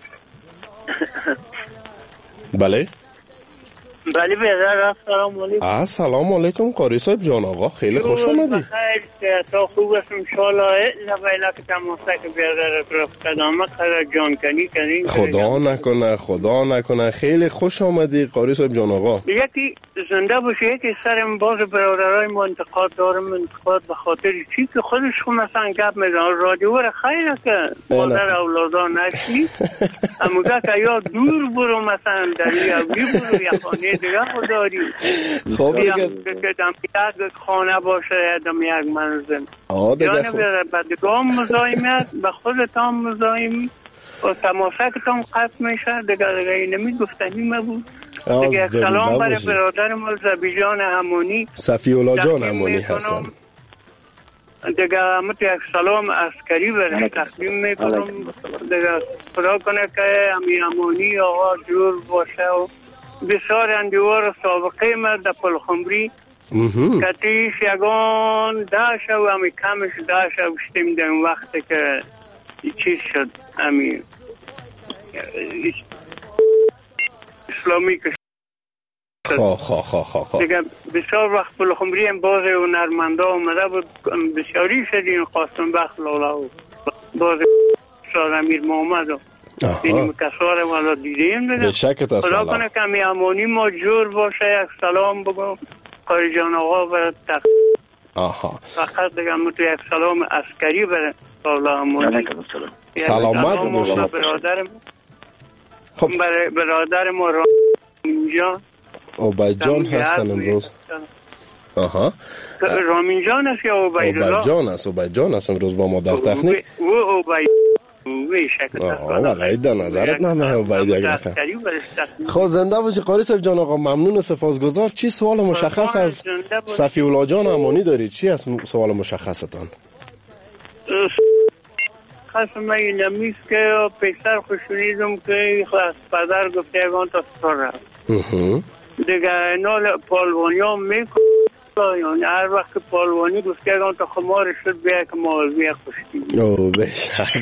بله بله بیادر سلام علیکم. سلام علیکم قاری صاحب جان آقا خیلی خوش آمدی. بخیر تا خوب است انشالله. لبایلا که تماسه که بیادر رفت قدامه قرار جان کنی خدا نکنه خیلی خوش آمدی قاری صاحب جان آقا. یکی زنده باشه. یکی سرم باز برادرای ما انتقاد دارم. انتقاد به خاطر چی که خودشون مثلا گپ میزنن رادیو را خیره که مادر اولادا نشنی اموگه که یا دور برو مثلا در یوگی برو یا خانه دیگه خداری خب دیگه که دم یک خانه باشه یا دم یک منزل دیگه به بدگام مزایمیت به خودت هم مزایمی و تماسه که تام قطع میشه دیگه نمیگفتنی مبود. دیگه سلام برای برادرم زبی جان همونی صفی اولا جان همونی هستن. دیگه همت یک سلام عسکری برای تقدیم میکنم. دیگه خدا کنه که همی همونی آقا جور باشه و بسیار اندیوار سابقه مرد در پلخمری کتیش یگان داشه و همی کمش داشه وشتیم در این وقت که چیز شد همی اسلامی که دیگه بسیار وقت پلخمری هم باز هنرمنده آمده بود. بسیاری شدیم خواستم بخت لالا و باز شاد امیر محمد و این کسار والا دیدیم دیگه. خدا کنه که همی امانی ما جور باشه. یک سلام بگم قاری جان آقا برای فقط دیگه همون یک سلام عسکری برای والا امانی. سلامت باشه برادر ما رامین جان عبید جان هستن امروز. رامین جان است یا عبید جان است امروز با ما در تکنیک. ولی در نظرت نه باید یک رقم. خب زنده باشی قاری صاحب جان آقا، ممنون، سپاسگزار. چی سوال مشخص از صفی الله جان امانی دارید؟ چی از سوال مشخصتان؟ خواستم این نمیست که پیسر خوشونیدم که خواست پدر گفته یکان تا سر رفت دیگه نال پالوانی هم میکنم، یعنی هر وقت پالوانی گفته یکان تا خمار شد بیا که مال بیا خوشتیم. اوه بشر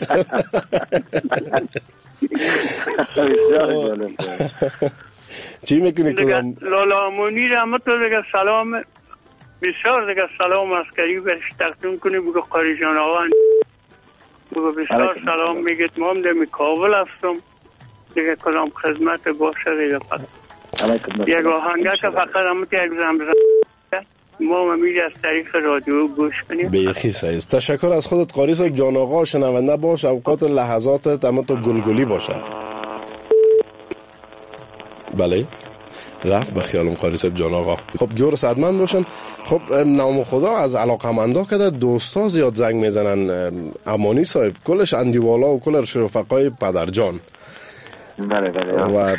چی میکنی کدام؟ لالا امانی رحمت تو دیگه سلام بسیار دیگه سلام عسکری برش تقدیم کنی بگو قاری جان آقا بگو بسیار سلام میگید ما هم دمی کابل هستم دیگه کدام خدمت باشه دیگه یک آهنگه که فقط همت یک زمزم ما میری از طریق رادیو گوش کنیم. بیخی سعیز. تشکر از خودت قاری صاحب جان آقا. شنونده باش، اوقات لحظاتت اما تو گلگلی باشه. بله رفت به خیالم قاری صاحب جان آقا. خب جور صدمند باشن. خب نام خدا از علاقمندا که دوستا زیاد زنگ میزنن امانی صاحب، کلش اندیوالا و کلش رفقای پدر جان. بله و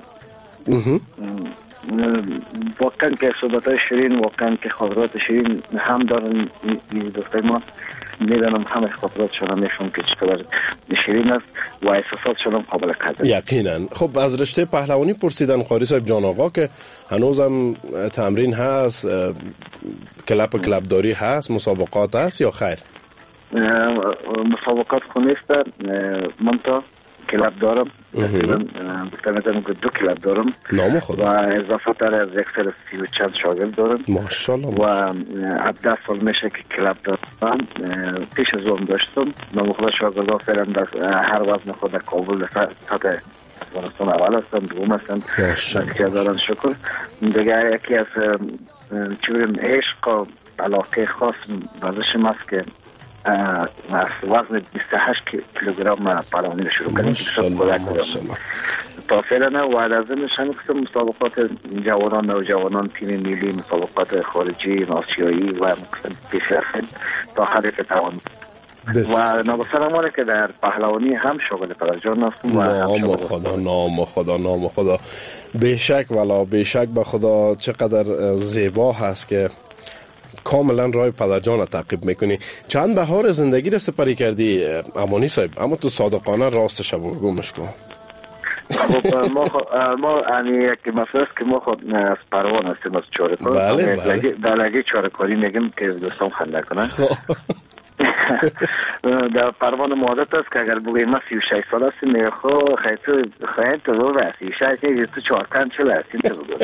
واقعا که صحبتای شیرین، واقعا که خاطرات شیرین هم دارن دوستای ما، میدانم همه خاطراتشون هم میشون که چطور شیرین است و احساساتشون هم قابل قدر. یقینا. خب از رشته پهلوانی پرسیدن قاری صاحب جان آقا که هنوزم تمرین هست، کلبداری هست، مسابقات هست یا خیر؟ مسابقات خونیست من تا کلاب دارم، مثلا دو کلاب دارم نام خدا و اضافه تر از 130 و چند شاگرد دارم ماشاءالله و 17 سال میشه که کلاب دارم. پیش از اون داشتم نام خدا شاگرد ها فعلا در هر وزن خود در کابل سطح افغانستان اول هستم، دوم هستم که دارم شکر. دیگه یکی از چی بریم عشق و علاقه خاص ورزشم است که از وزن 28 کیلوگرم پهلوانی رو شروع کردیم تا فعلا و از ازمش هم قسم مسابقات جوانان نوجوانان تیم ملی، مسابقات خارجی آسیایی و قسم پیش رفتیم تا حدی که توان و نابسرمانه که در پهلوانی هم شاگرد پدرجان هستم و نام خدا بیشک والا بیشک به خدا چقدر زیبا هست که کاملا راه پدرجان تعقیب میکنی. چند بهار زندگی را سپری کردی امانی صاحب، اما تو صادقانه راستش بگومش کن. خب ما یک مسئله است که ما خود از پروان هستیم از چارکار. بله در لگه چارکاری میگیم که دوستان خنده کنن. در پروان معادت است که اگر بگویم ما 36 سال هستیم میگه خواهید تو رو و 36 که تو 4 چل هستیم تو بگویم.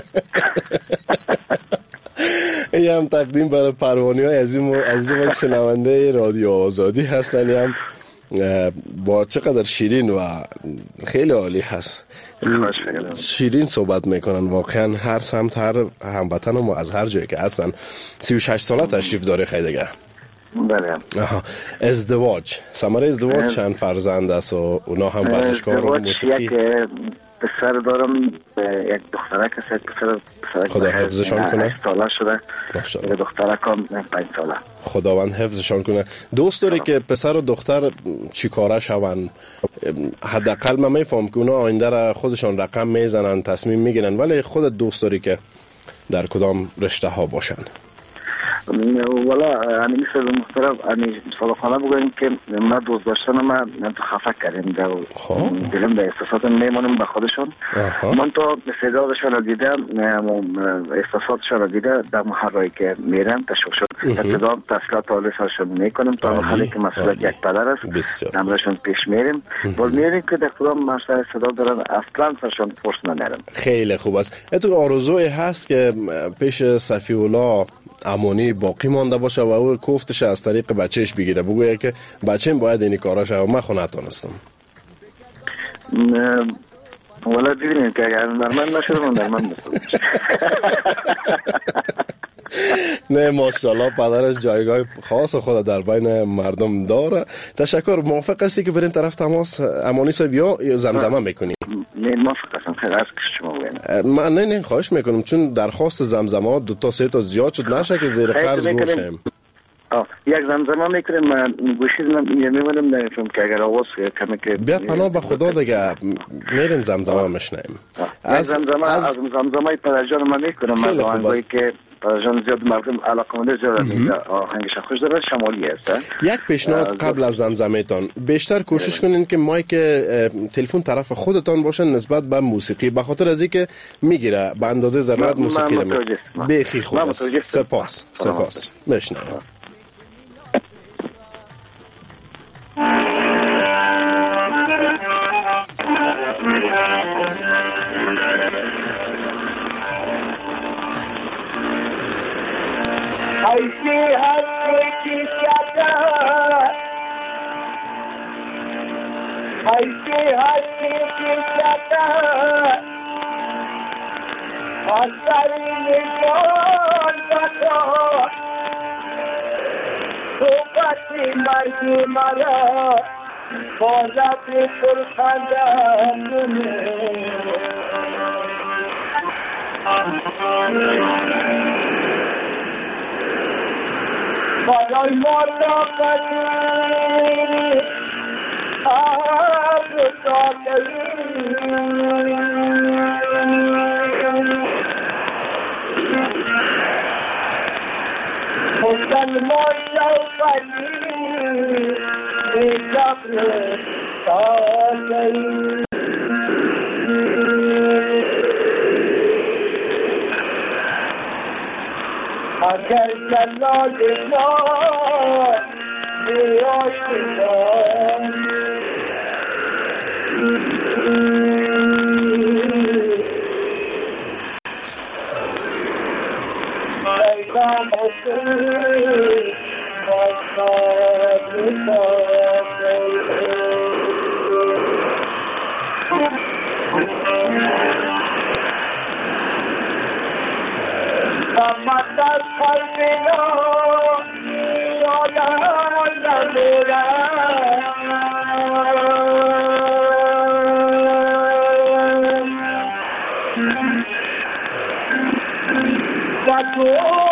این هم تقدیم برای پروانی های عزیزم که شنونده رادیو آزادی هستن. هم با چقدر شیرین و خیلی عالی هست، شیرین صحبت میکنن واقعا. هر سمت هر هموطن ما از هر جایی که هستن. 36 ساله تشریف داره خیلیگه. بله. ازدواج، ثمره ازدواج چند فرزند است و اونا هم ورزشکار و موسیقی؟ یک پسر دارم، یک دخترک است، پسر خدا حفظشان کنه. 8 ساله شده. یک دخترک هم 5 ساله. خداوند حفظشان کنه. دوست داری که پسر و دختر چی کاره شون؟ حداقل من میفهم که اونا آینده را خودشان رقم میزنن، تصمیم میگیرن، ولی خودت دوست داری که در کدام رشته ها باشن؟ والا مثل محترم صادقانه بگویم که من دوست داشتن من خفه کردیم در دلم در احساساتم میمونم به خودشون. من تا استعدادشون رو دیدم، احساساتشون رو دیدم در محرایی که میرم تشویق شد. ابتدا تحصیلات آلیساشون میکنم تا محلی که مسئولیت یک پدر است نمرشون پیش میریم باز میریم که در کدام مشتر استعداد دارن اصلا سرشون پرس نمیرم. خیلی خوب است. اتو آرزوی هست که پیش صفی الله امانی باقی مانده باشه و او کوفتش از طریق بچهش بگیره، بگویه که بچه‌م باید اینی کاراش و من خود نتونستم. والا ببینید که اگر در من نشده من در من بسید. نه ماشاءالله پدرش جایگاه خاص خود در بین مردم داره. تشکر. موافق هستی که بریم طرف تماس امانی صاحب یا زمزمه میکنی؟ نه موافق هستم. خیلی از شما بگم. من نه خواهش میکنم چون درخواست زمزمه 2 تا 3 تا زیاد شد نشه که زیر قرض گوشیم. یک زمزمه میکنیم گوشی میمونیم نمیفهم که اگر آواز کمی که بیا پناه به خدا دیگه میریم زمزمه مشنیم. از زمزمه پدرجان من میکنم. خیلی خوب است که پدرجان زیاد مردم علاقه منده زیاد آهنگش خوش داره، شمالی است. یک پیشنهاد قبل از زمزمه تان بیشتر کوشش کنین که مایک تلفن طرف خودتان باشه نسبت به موسیقی، به خاطر از اینکه میگیره به اندازه ضرورت موسیقی رو. بیخی خوب است. سپاس مشنیم. ऐसी हंसी की चाचा, ऐसी हंसी की चाचा, असली निशान बतो, तू कसी मर्जी मरा, बोला भी पुरखंडा برای ملاقاتی مسلمان شوقتی بی‌صبر سالی اگر جلال ما بیاشتن پیغام حسین باشد مدد خلقنا شاید نمیرم و تو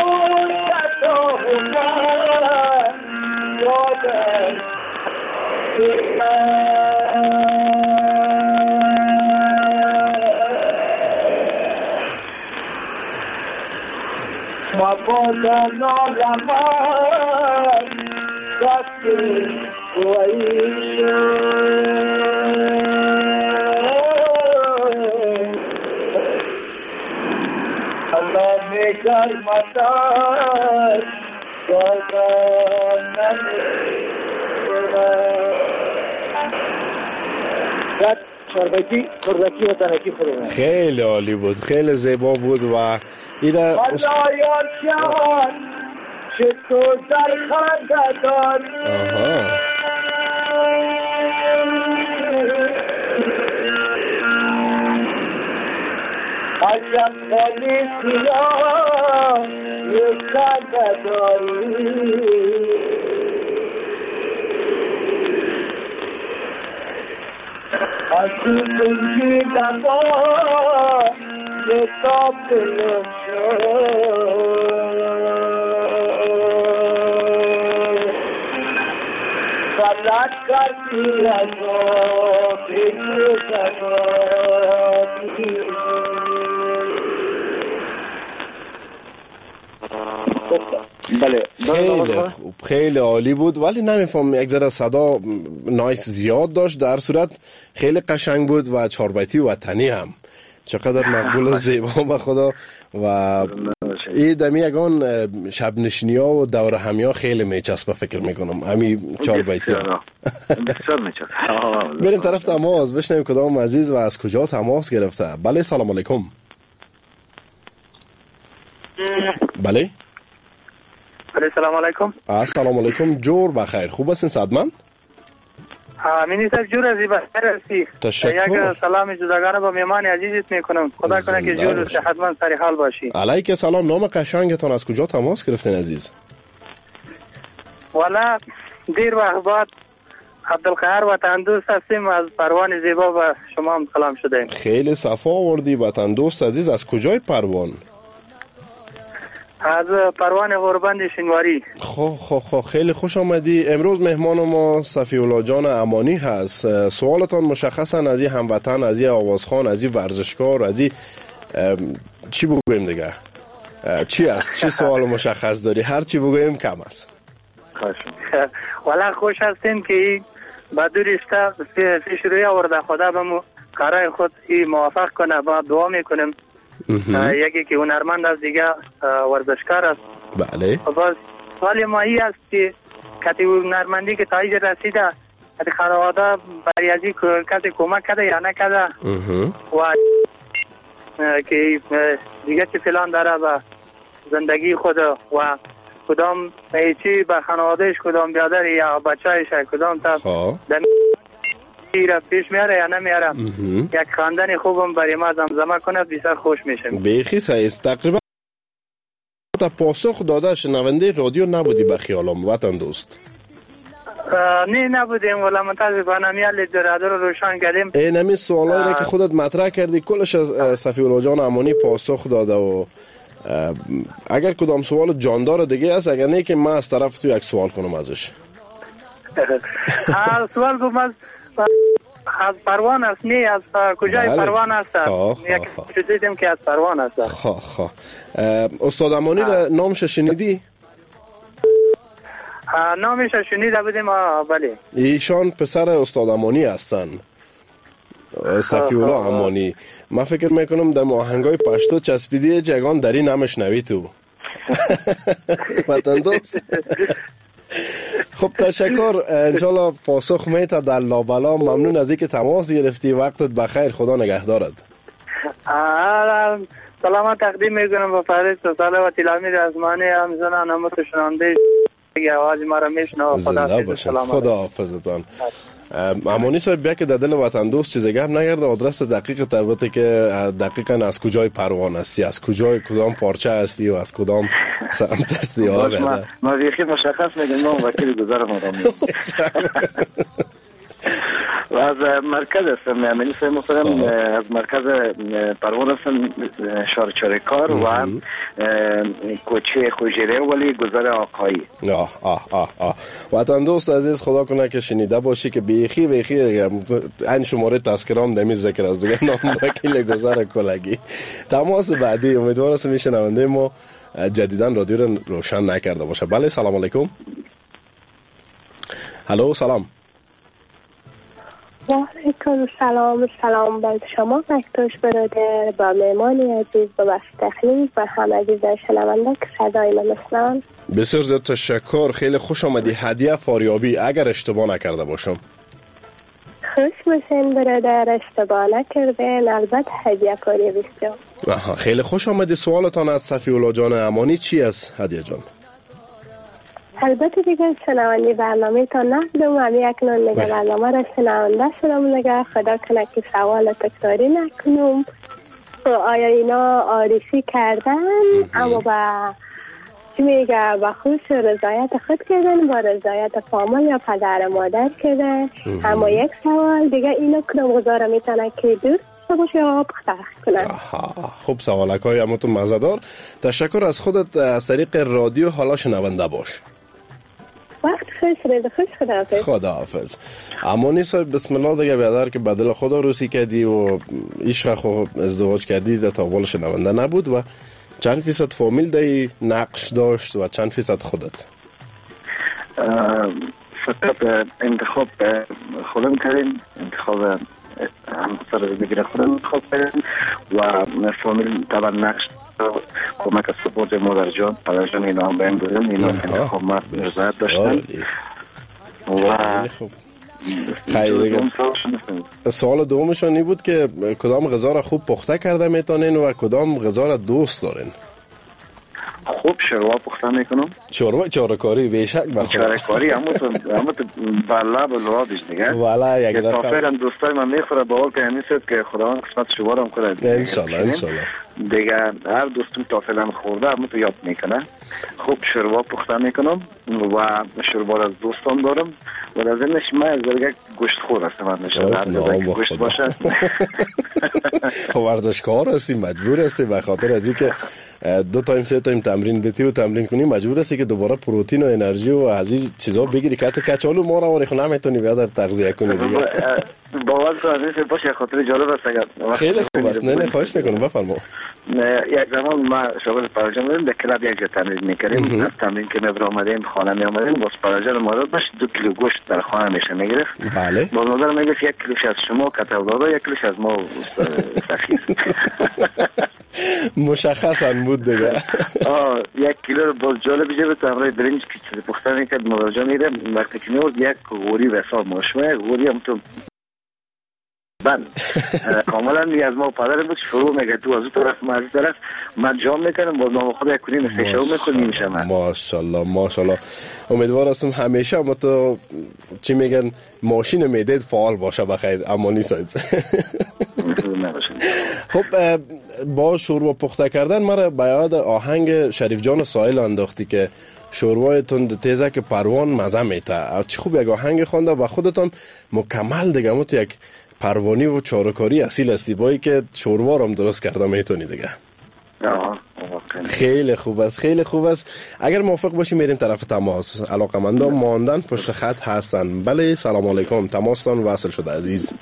مبادا نالمان دستی ویشه اللہ میگر مدار دادا نمیرم شربتی خردکی و تنکی خودم. خیلی عالی بود، خیلی زیبا بود و اینا مدایان شان چطور در خنده داری عجب خالی سیاه یک خنده داری Asıl sevgiden var, yetap dileşir. Salat kartiya ko, fikri sakati. خیلی خوب، خیلی عالی بود، ولی نمیفهم یک ذره صدا نایس زیاد داشت. در صورت خیلی قشنگ بود و چاربیتی وطنی هم چقدر مقبول و زیبا به خدا. و این دمی یگان شب نشینی ها و دور همی ها خیلی میچسبه فکر میکنم همین چاربیتی ها. بریم طرف تماس بشنیم کدام عزیز و از کجا تماس گرفته. بله سلام علیکم. بله سلام علیکم. السلام علیکم. جور بخیر، خوب هستین صدمن؟ امینی صاحب جور از بخیر هستی. تشکر. یک سلام جداگانه با میمان عزیزت میکنم. خدا کنه که جور و صحتمند سر حال باشی. علیک سلام. نام قشنگتان از کجا تماس گرفتین عزیز؟ والا دیر وقت بعد عبدالقهر وطن دوست هستیم، از پروان زیبا و شما هم سلام شدیم. خیلی صفا آوردی وطن دوست عزیز. از کجای پروان؟ از پروان غوربند شینواری. خب خیلی خوش آمدی. امروز مهمان ما صفی الله جان امانی هست. سوالتان مشخصا از این هموطن، از این آوازخوان، از این ورزشکار، از این چی بگویم دیگه؟ چی است؟ چی سوال مشخص داری؟ هر چی بگویم کم است. والا خوش هستیم که با دوریسته پیش روی آورده خدا به قرار خود موافق کنه. با دعا میکنیم. یکی که هنرمند است، دیگه ورزشکار است. بله. باز سوال ما این است که کتی هنرمندی که تا اینجا رسیده، کتی خانواده برای ازی کسی کمک کرده یا نکرده و که دیگه چی فلان داره به زندگی خود و کدام چی به خانوادهش کدام بیادر یا بچهش کدام تا را پیش میاره یا نمیاره. یک خواندن خوبم برای ما زمزمه کنه بسیار خوش میشم. بیخی صحیح است. تقریبا تا پاسخ داده شنونده رادیو نبودی به خیالم وطن دوست؟ نه نبودیم، ولی منتظر برنامه رادیو رو روشن کردیم. این همین سوالایی را که خودت مطرح کردی کلش از صفی الله جان امانی پاسخ داده و اگر کدام سوال جاندار دیگه است، اگر نه که من از طرف تو یک سوال کنم ازش. سوال بوم از پروان است. نه از کجای پروان است؟ یک چیزیم که از پروان است. استاد امانی را نامش شنیدی؟ نامش شنیده بودیم. بله. ایشان پسر استاد امانی هستن، صفی الله امانی. من فکر میکنم در آهنگای پشتو چسبیدی جگان در این نامش نوی تو. وطن دوست. خب تشکر. انشالله پاسخ میته در لابلا. ممنون از اینکه تماس گرفتی. وقتت بخیر. خدا نگهدارت. سلامت تقدیم میکنم به فرید ساله و تلامید ازمانی همزنان نموت شنانده آواز ما را میشنو. خدا حافظتان. امانی صاحب بیا که در دل وطن دوست چیزی گپ نگرده. آدرس دقیق تربته که دقیقا از کجای پروان هستی، از کجای کدام پارچه هستی و از کدام سمت هستی. ما بیخی مشخص میگم. ما وکیل گذارم آدم و از مرکز هستم. امانی صاحب مفرم از مرکز پروان هستم، شهر چارکار و کوچه خوجیره ولی گذار آقایی. وطن دوست عزیز، خدا کنه که شنیده باشی که بیخی این شماره تذکرام دمی ذکر از دیگه نام وکیل گذار کلگی. تماس بعدی امیدوار هستم میشنونده ما جدیداً رادیو رو روشن نکرده باشه. بله سلام علیکم. هلو سلام. و علیکم سلام بر شما مکتوش برادر، با مهمانی عزیز، با بخش تخلیق و هم عزیز شنونده که صدای من میشنون. بسیار زیاد تشکر. خیلی خوش آمدی. هدیه فاریابی اگر اشتباه نکرده باشم. خوش باشین برادر، اشتباه نکردین. البته هدیه فاریابی است. خیلی خوش آمدی. سوالتان از صفی الله جان امانی چی است هدیه جان؟ البته دیگه شنوندی برنامه تا نبودم، همی اکنون نگه برنامه را شنونده شدم. نگه خدا کنه که سوال تکراری نکنم. آیا اینا آریسی کردن اما با چی میگه با خوش رضایت خود کردن، با رضایت فامیل یا پدر مادر کردن. اما یک سوال دیگه اینا کدام گذاره میتونه که درست باشه یا پخترخ کنن. خوب سوالکای همتون مزدار. تشکر از خودت. از طریق رادیو حالا شنونده باش. وقت خوش خداحافظ. خداحافظ. امانی صاحب بسم الله دیگه بیادر که بدل خدا روسی کردی و عشق خو ازدواج کردی در تاول شنونده نبود و چند فیصد فامیل دی نقش داشت و چند فیصد خودت؟ فقط انتخاب خودم کردیم، انتخاب هم سر بگیره خودم انتخاب کردیم و فامیل طبعا نقش کمک از سپورت مادر جان پدر جان اینا هم بهم بودن. اینا انتخاب مرد رضایت داشتن و خیلی دیگه. سوال دومشون این بود که کدام غذا را خوب پخته کرده میتونین و کدام غذا را دوست دارین؟ خوب شوروا پخته میکنم. شوروا چارکاری بیشک بخوام. چارکاری همون تو بالا بلوادش دیگه. والا یک دفعه فعلا دوستای من میخوره با که همیشه که خدا قسمت شما رو کنه. ان شاء الله دیگه هر دوستم تا فعلا خورده همون تو یاد میکنه. خوب شوروا پخته میکنم و شوروا از دوستان دارم و از اینش من از یک گوشت خور هستم. من نشه گوشت باشه ورزشکار هستی، مجبور هستی به خاطر از اینکه 2 تایم 3 تایم تمرین بتی و تمرین کنی مجبور هستی که دوباره پروتئین و انرژی و از این چیزا بگیری که کچالو ما رو خو نمیتونی بیادر تغذیه کنی دیگه. باور کنید باشه خاطر جالب است اگر خیلی خوب است. نه خواهش میکنم بفرما. یک زمان ما شغل پروژه بودیم در کلاب یک جا تمرین میکردیم. از تمرین که میبر آمدیم خانه می آمدیم باز پروژه رو مورد باش 2 کیلو گوشت در خانه میشه میگرفت. بله. باز نظر میگفت 1 کیلوش از شما کتابدارا 1 کیلوش از ما سفیر. مشخصا بود دیگه. 1 کیلو رو باز جالب بشه به تمرین برنج که پختن میکرد مراجعه میره وقتی که میورد 1 غوری به حساب ماشمه غوری هم تو بند کاملا دیگه از ما پدر بود شروع میگه تو از اون طرف من از طرف من جام میکنم باز نام خود یک کنیم سشو میکنیم میشه من ماشاءالله ماشاءالله. امیدوار هستم همیشه ما تو چی میگن ماشین میدید فعال باشه بخیر امانی صاحب. خب با شوروا پخته کردن مرا به یاد آهنگ شریف جان ساحل انداختی که شوروای تند تیزه که پروان مزه میته. چه خوب یک آهنگ خوانده و خودتان مکمل دیگه مو تو یک پروانی و چارکاری اصیل هستی بایی که شوروا رو هم درست کرده میتونی دیگه. خیلی خوب است خیلی خوب است. اگر موافق باشی میریم طرف تماس. علاقمندان ماندن پشت خط هستن. بله سلام علیکم. تماستان وصل شده عزیز.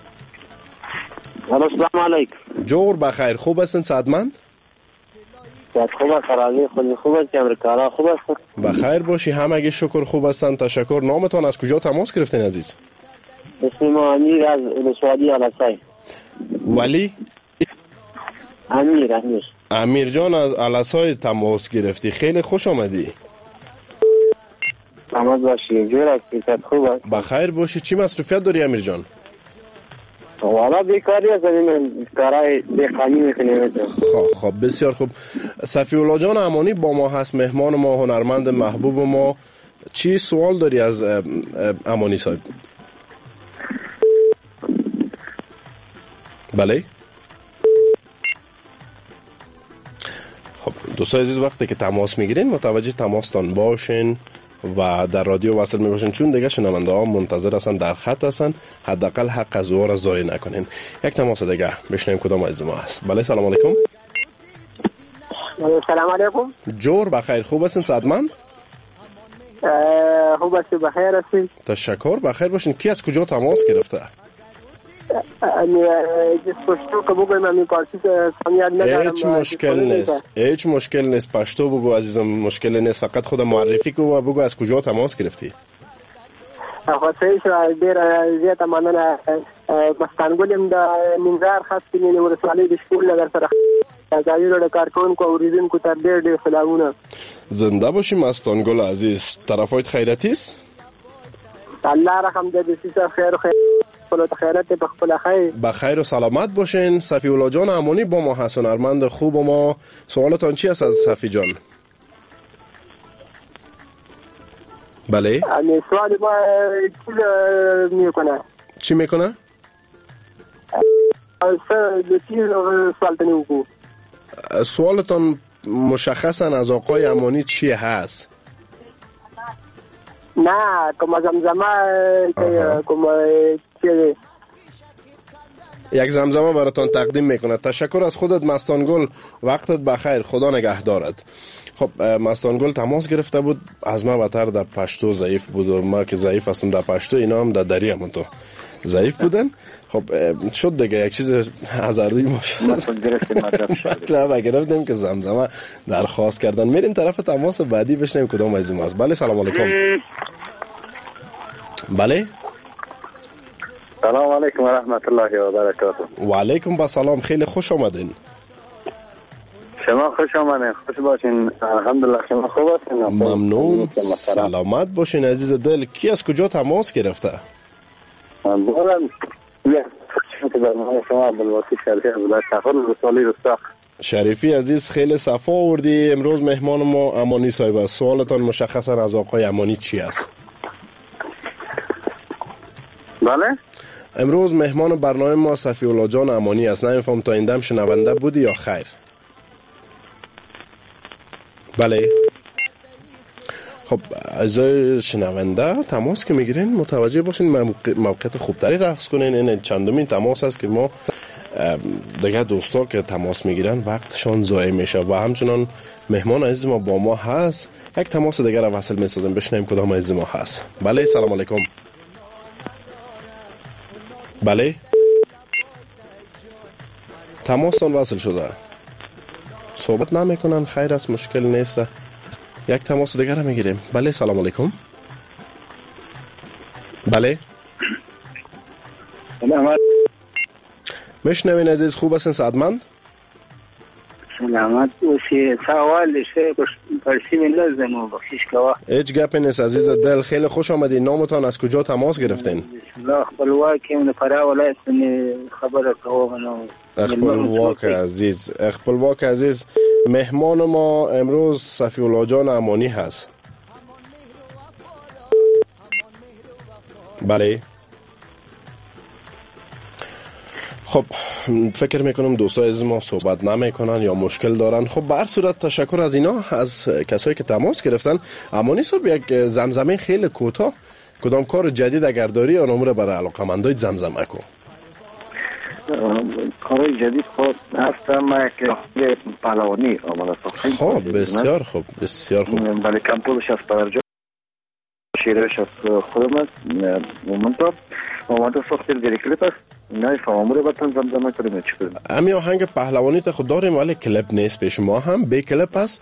سلام علیکم. جور بخیر. خوب هستن صدمند؟ خوب است راضی خود خوب است امریکا خوب است. بخیر باشی همگی شکر خوب هستن تشکر. نامتان از کجا تماس گرفتین عزیز؟ اسم امیر از ولسوالی علسای. ولی امیر جان از علسای تماس گرفتی. خیلی خوش آمدی. سلامت باشی. جور است خوب است. بخیر باشی. چی مصروفیت داری امیر جان؟ والا بیکاری هستم کارهای دهقانی میکنیم. خب بسیار خوب. صفی الله جان امانی با ما هست مهمان ما هنرمند محبوب ما. چی سوال داری از امانی صاحب؟ بله خب دوستان عزیز وقتی که تماس میگیرین متوجه تماستان باشین و در رادیو وصل میباشین چون دیگه شنونده ها منتظر هستن در خط هستن حداقل حق از او را ضایع نکنین. یک تماس دیگه بشنویم کدام از ما هست. بله سلام علیکم. سلام علیکم. جور بخیر. خوب هستین صدمند؟ خوب هستی بخیر هستی. تشکر بخیر باشین. کی از کجا تماس گرفته؟ هیچ مشکل نیست پشتو بگو عزیزم مشکل نیست فقط خود معرفی کو و بگو از کجا تماس گرفتی. خاطرش دیر زیات ماننه مستانگولم د منظر خاص کني ورسالې د شکول نظر سره ځای له کارکونکو اوریدونکو ته ډېر سلامونه. زنده باشی مستانگل عزیز. طرفایت خیرتی است؟ الله رحم دې سیسه خیر خیر خیرت بخپل خیر. بخیر و سلامت باشین. صفی الله جان امانی با ما هست هنرمند خوب ما. سوالتان چی است از صفی جان؟ بله سوال ما چی میکنه؟ چی میکنه؟ سوالتان مشخصا از آقای امانی چی هست؟ نه کما زمزمه کما چیه یک زمزمه براتان تقدیم میکنه. تشکر از خودت مستانگل. وقتت بخیر. خدا نگهدارت. خب مستانگل تماس گرفته بود. از ما بهتر در پشتو ضعیف بود و ما که ضعیف هستم در پشتو اینا هم در دری همون تو ضعیف بودن. خب شد دیگه یک چیز هزاردی ما شد گرفتیم که زمزمه درخواست کردن. میریم طرف تماس بعدی بشنیم کدام از ما است. بله سلام علیکم. بله سلام علیکم و رحمت الله و برکاته. و علیکم با سلام. خیلی خوش آمدین. شما خوش آمدین. خوش باشین. الحمدلله شما خوب هستین؟ ممنون. سلامت باشین عزیز دل. کی از کجا تماس گرفته؟ شریفی عزیز خیلی صفا آوردی. امروز مهمان ما امانی صاحب است. سوالتان مشخصا از آقای امانی چی است؟ بله امروز مهمان برنامه ما صفی الله جان امانی است. نمیفهم تا این دم شنونده بودی یا خیر؟ بله خب اعضای شنونده تماس که میگیرین متوجه باشین موقعیت خوبتری رقص کنین. این چندمین تماس است که ما دیگه دوستا که تماس میگیرن وقتشان ضایع میشه. و همچنان مهمان عزیز ما با ما هست، یک تماس دیگه را وصل میسازیم بشنیم کدام عزیز ما هست. بله سلام علیکم. بله تماستان وصل شده، صحبت نمیکنن، خیر است، مشکل نیست، یک تماس دیگر را میگیریم. بله سلام علیکم. بله سلامت میشنوین عزیز، خوب هستین، سعادتمند؟ سلامت باشی. سوال شه پرسی من لازم و بخشش کوا هیچ گپی نیست عزیز دل، خیلی خوش آمدین. نامتان از کجا تماس گرفتین؟ الله خپلواکی من فرا ولایت خبر کوا منو خپلواک عزیز. خپلواک عزیز، مهمان ما امروز صفی الله جان امانی هست. بله خب فکر میکنم دوستای از ما صحبت نمیکنن یا مشکل دارن. خب به هر صورت تشکر از اینا، از کسایی که تماس گرفتن. امانی صاحب یک زمزمه خیلی کوتاه، کدام کار جدید اگر داری یا نمره برای علاقمندای زمزمه کن. کار جدید خود هستم که پهلوانی آمده ساختیم. خب بسیار خوب بسیار خوب. ولی کمپولش از پدرجان، شیرش از خودم است. مومنتا ساختیم دیری کلیپ است. نه فهموره بطن زمزمه کنیم چی کنیم. امی آهنگ پهلوانی تا خود داریم ولی کلیپ نیست پیش ما، هم به کلیپ است.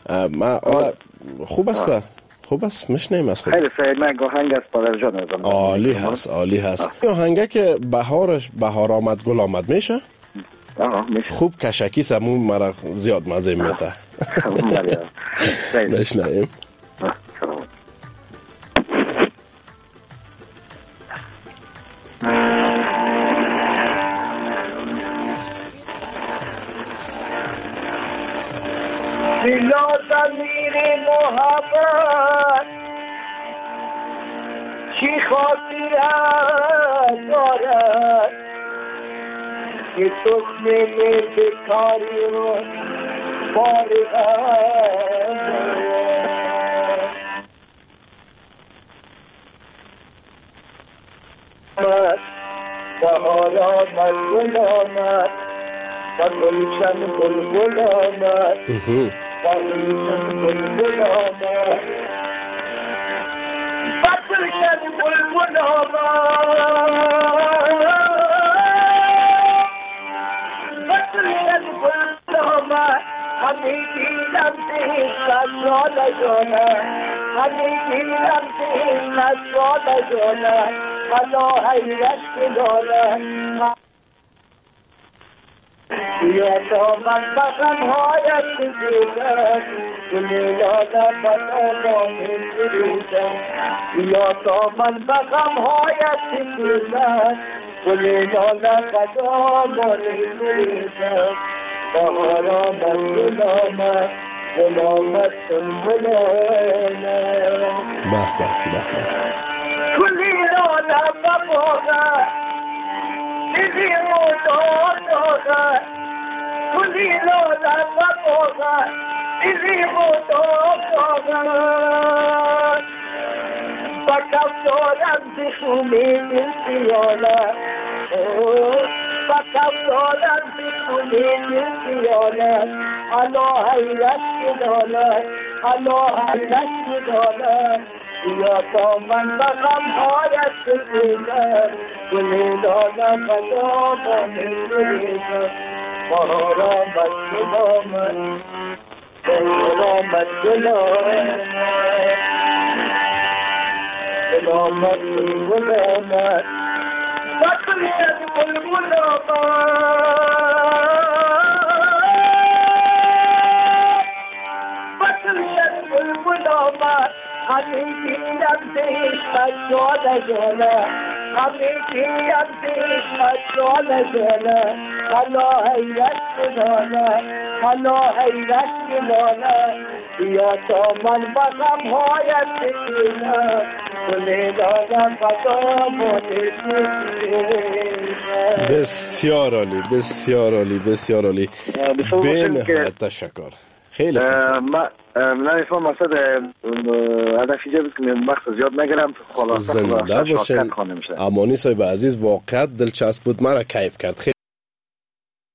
خوب است، خوب است، مشنیم از خود. خیلی سعید من آهنگ از پدرجان ازم. عالی هست عالی هست. آهنگ که بهار آمد گل آمد میشه. خوب کشکی سمون مرا زیاد مزه میته. مشنیم. دلا ضمیر محبت چی خاطرت دارد که تخم بکاری رو فارغت دارد. بهار آمد گل آمد و گلشن گل آمد، گلشن گل آمد، گلشن گل آمد، گلشن گل آمد. همی دیدم دلم را نجانه، همی دیدم دلم را نجانه، ولا حیرت داره. یا تا من بخم هایت بزیدم گلیلانا بطانا میزیدم، یا تا من بخم هایت بزیدم گلیلانا بطانا میزیدم. بهار آمد گل آمد گل آمد گل آمد گلیلانا بطانا میزیدم کلی لادم و بازم ایزی بودم و کم دارم زخومی دل بیانم، و کم دارم زخومی دل بیانم. حالا حیرت بدانم، حالا حیرت بدانم. یا تا من بغم هایت بزیدم گلی دادم و دادم بزیدم. بهار آمد گل آمد، بهار آمد گل آمد، گل آمد گل آمد، بطریت بلبل آمد، بطریت بلبل آمد. همی دیدم دشمن را نجانه، همی دیدم دشمن را نجانه، حالا حیرت بدانه، حالا حیرت بدانه. یا تا من بغم هایت بگیرم گلی دادم بدام و نسیدم. بسیار عالی بسیار عالی بسیار عالی. به نهایت تشکر. خیلی من نمیفهم مقصد هدف ایجا بود که وقت زیاد نگرم. زنده باشین. امانی صاحب عزیز، واقعا دلچسب بود، مرا کیف کرد.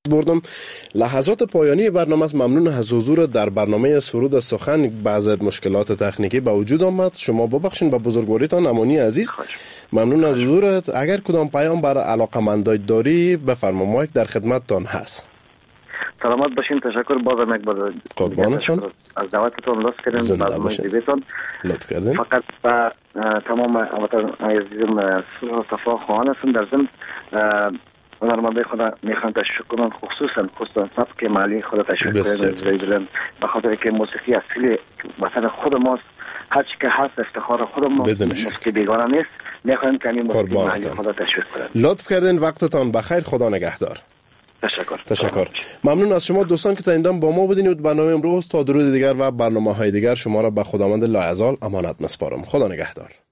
بردم. لحظات پایانی برنامه است. ممنون از حضور در برنامه سرود سخن. بعضی مشکلات تکنیکی به وجود آمد، شما ببخشید. با بزرگواریتان امانی عزیز ممنون از حضورت. اگر کدام پیام برای علاقه‌مندای داری بفرما، مایک در خدمتتان هست. سلامت باشین. تشکر بازم یک بار قربانتون. از دعوتتون لطف کردین. برنامه دیویتون لطف کردین. فقط با تمام عزیزم صفا خواهان هستم. در ضمن هنرمندای خدا میخوام تشکر کنم، خصوصا سبک مالی خدا تشکر کنم به خاطر که موسیقی اصلی وطن خود ماست. هر چی که هست افتخار خود ماست، موسیقی بیگانه نیست. میخوایم که این موسیقی مالی خدا تشکر کنم. لطف کردین. وقتتان بخیر. خدا نگهدار. تشکر. ممنون از شما دوستان که تا این دم با ما بودین. برنامه امروز تا درود دیگر و برنامه‌های دیگر شما را به خداوند لایزال امانت می‌سپارم. خدا نگهدار.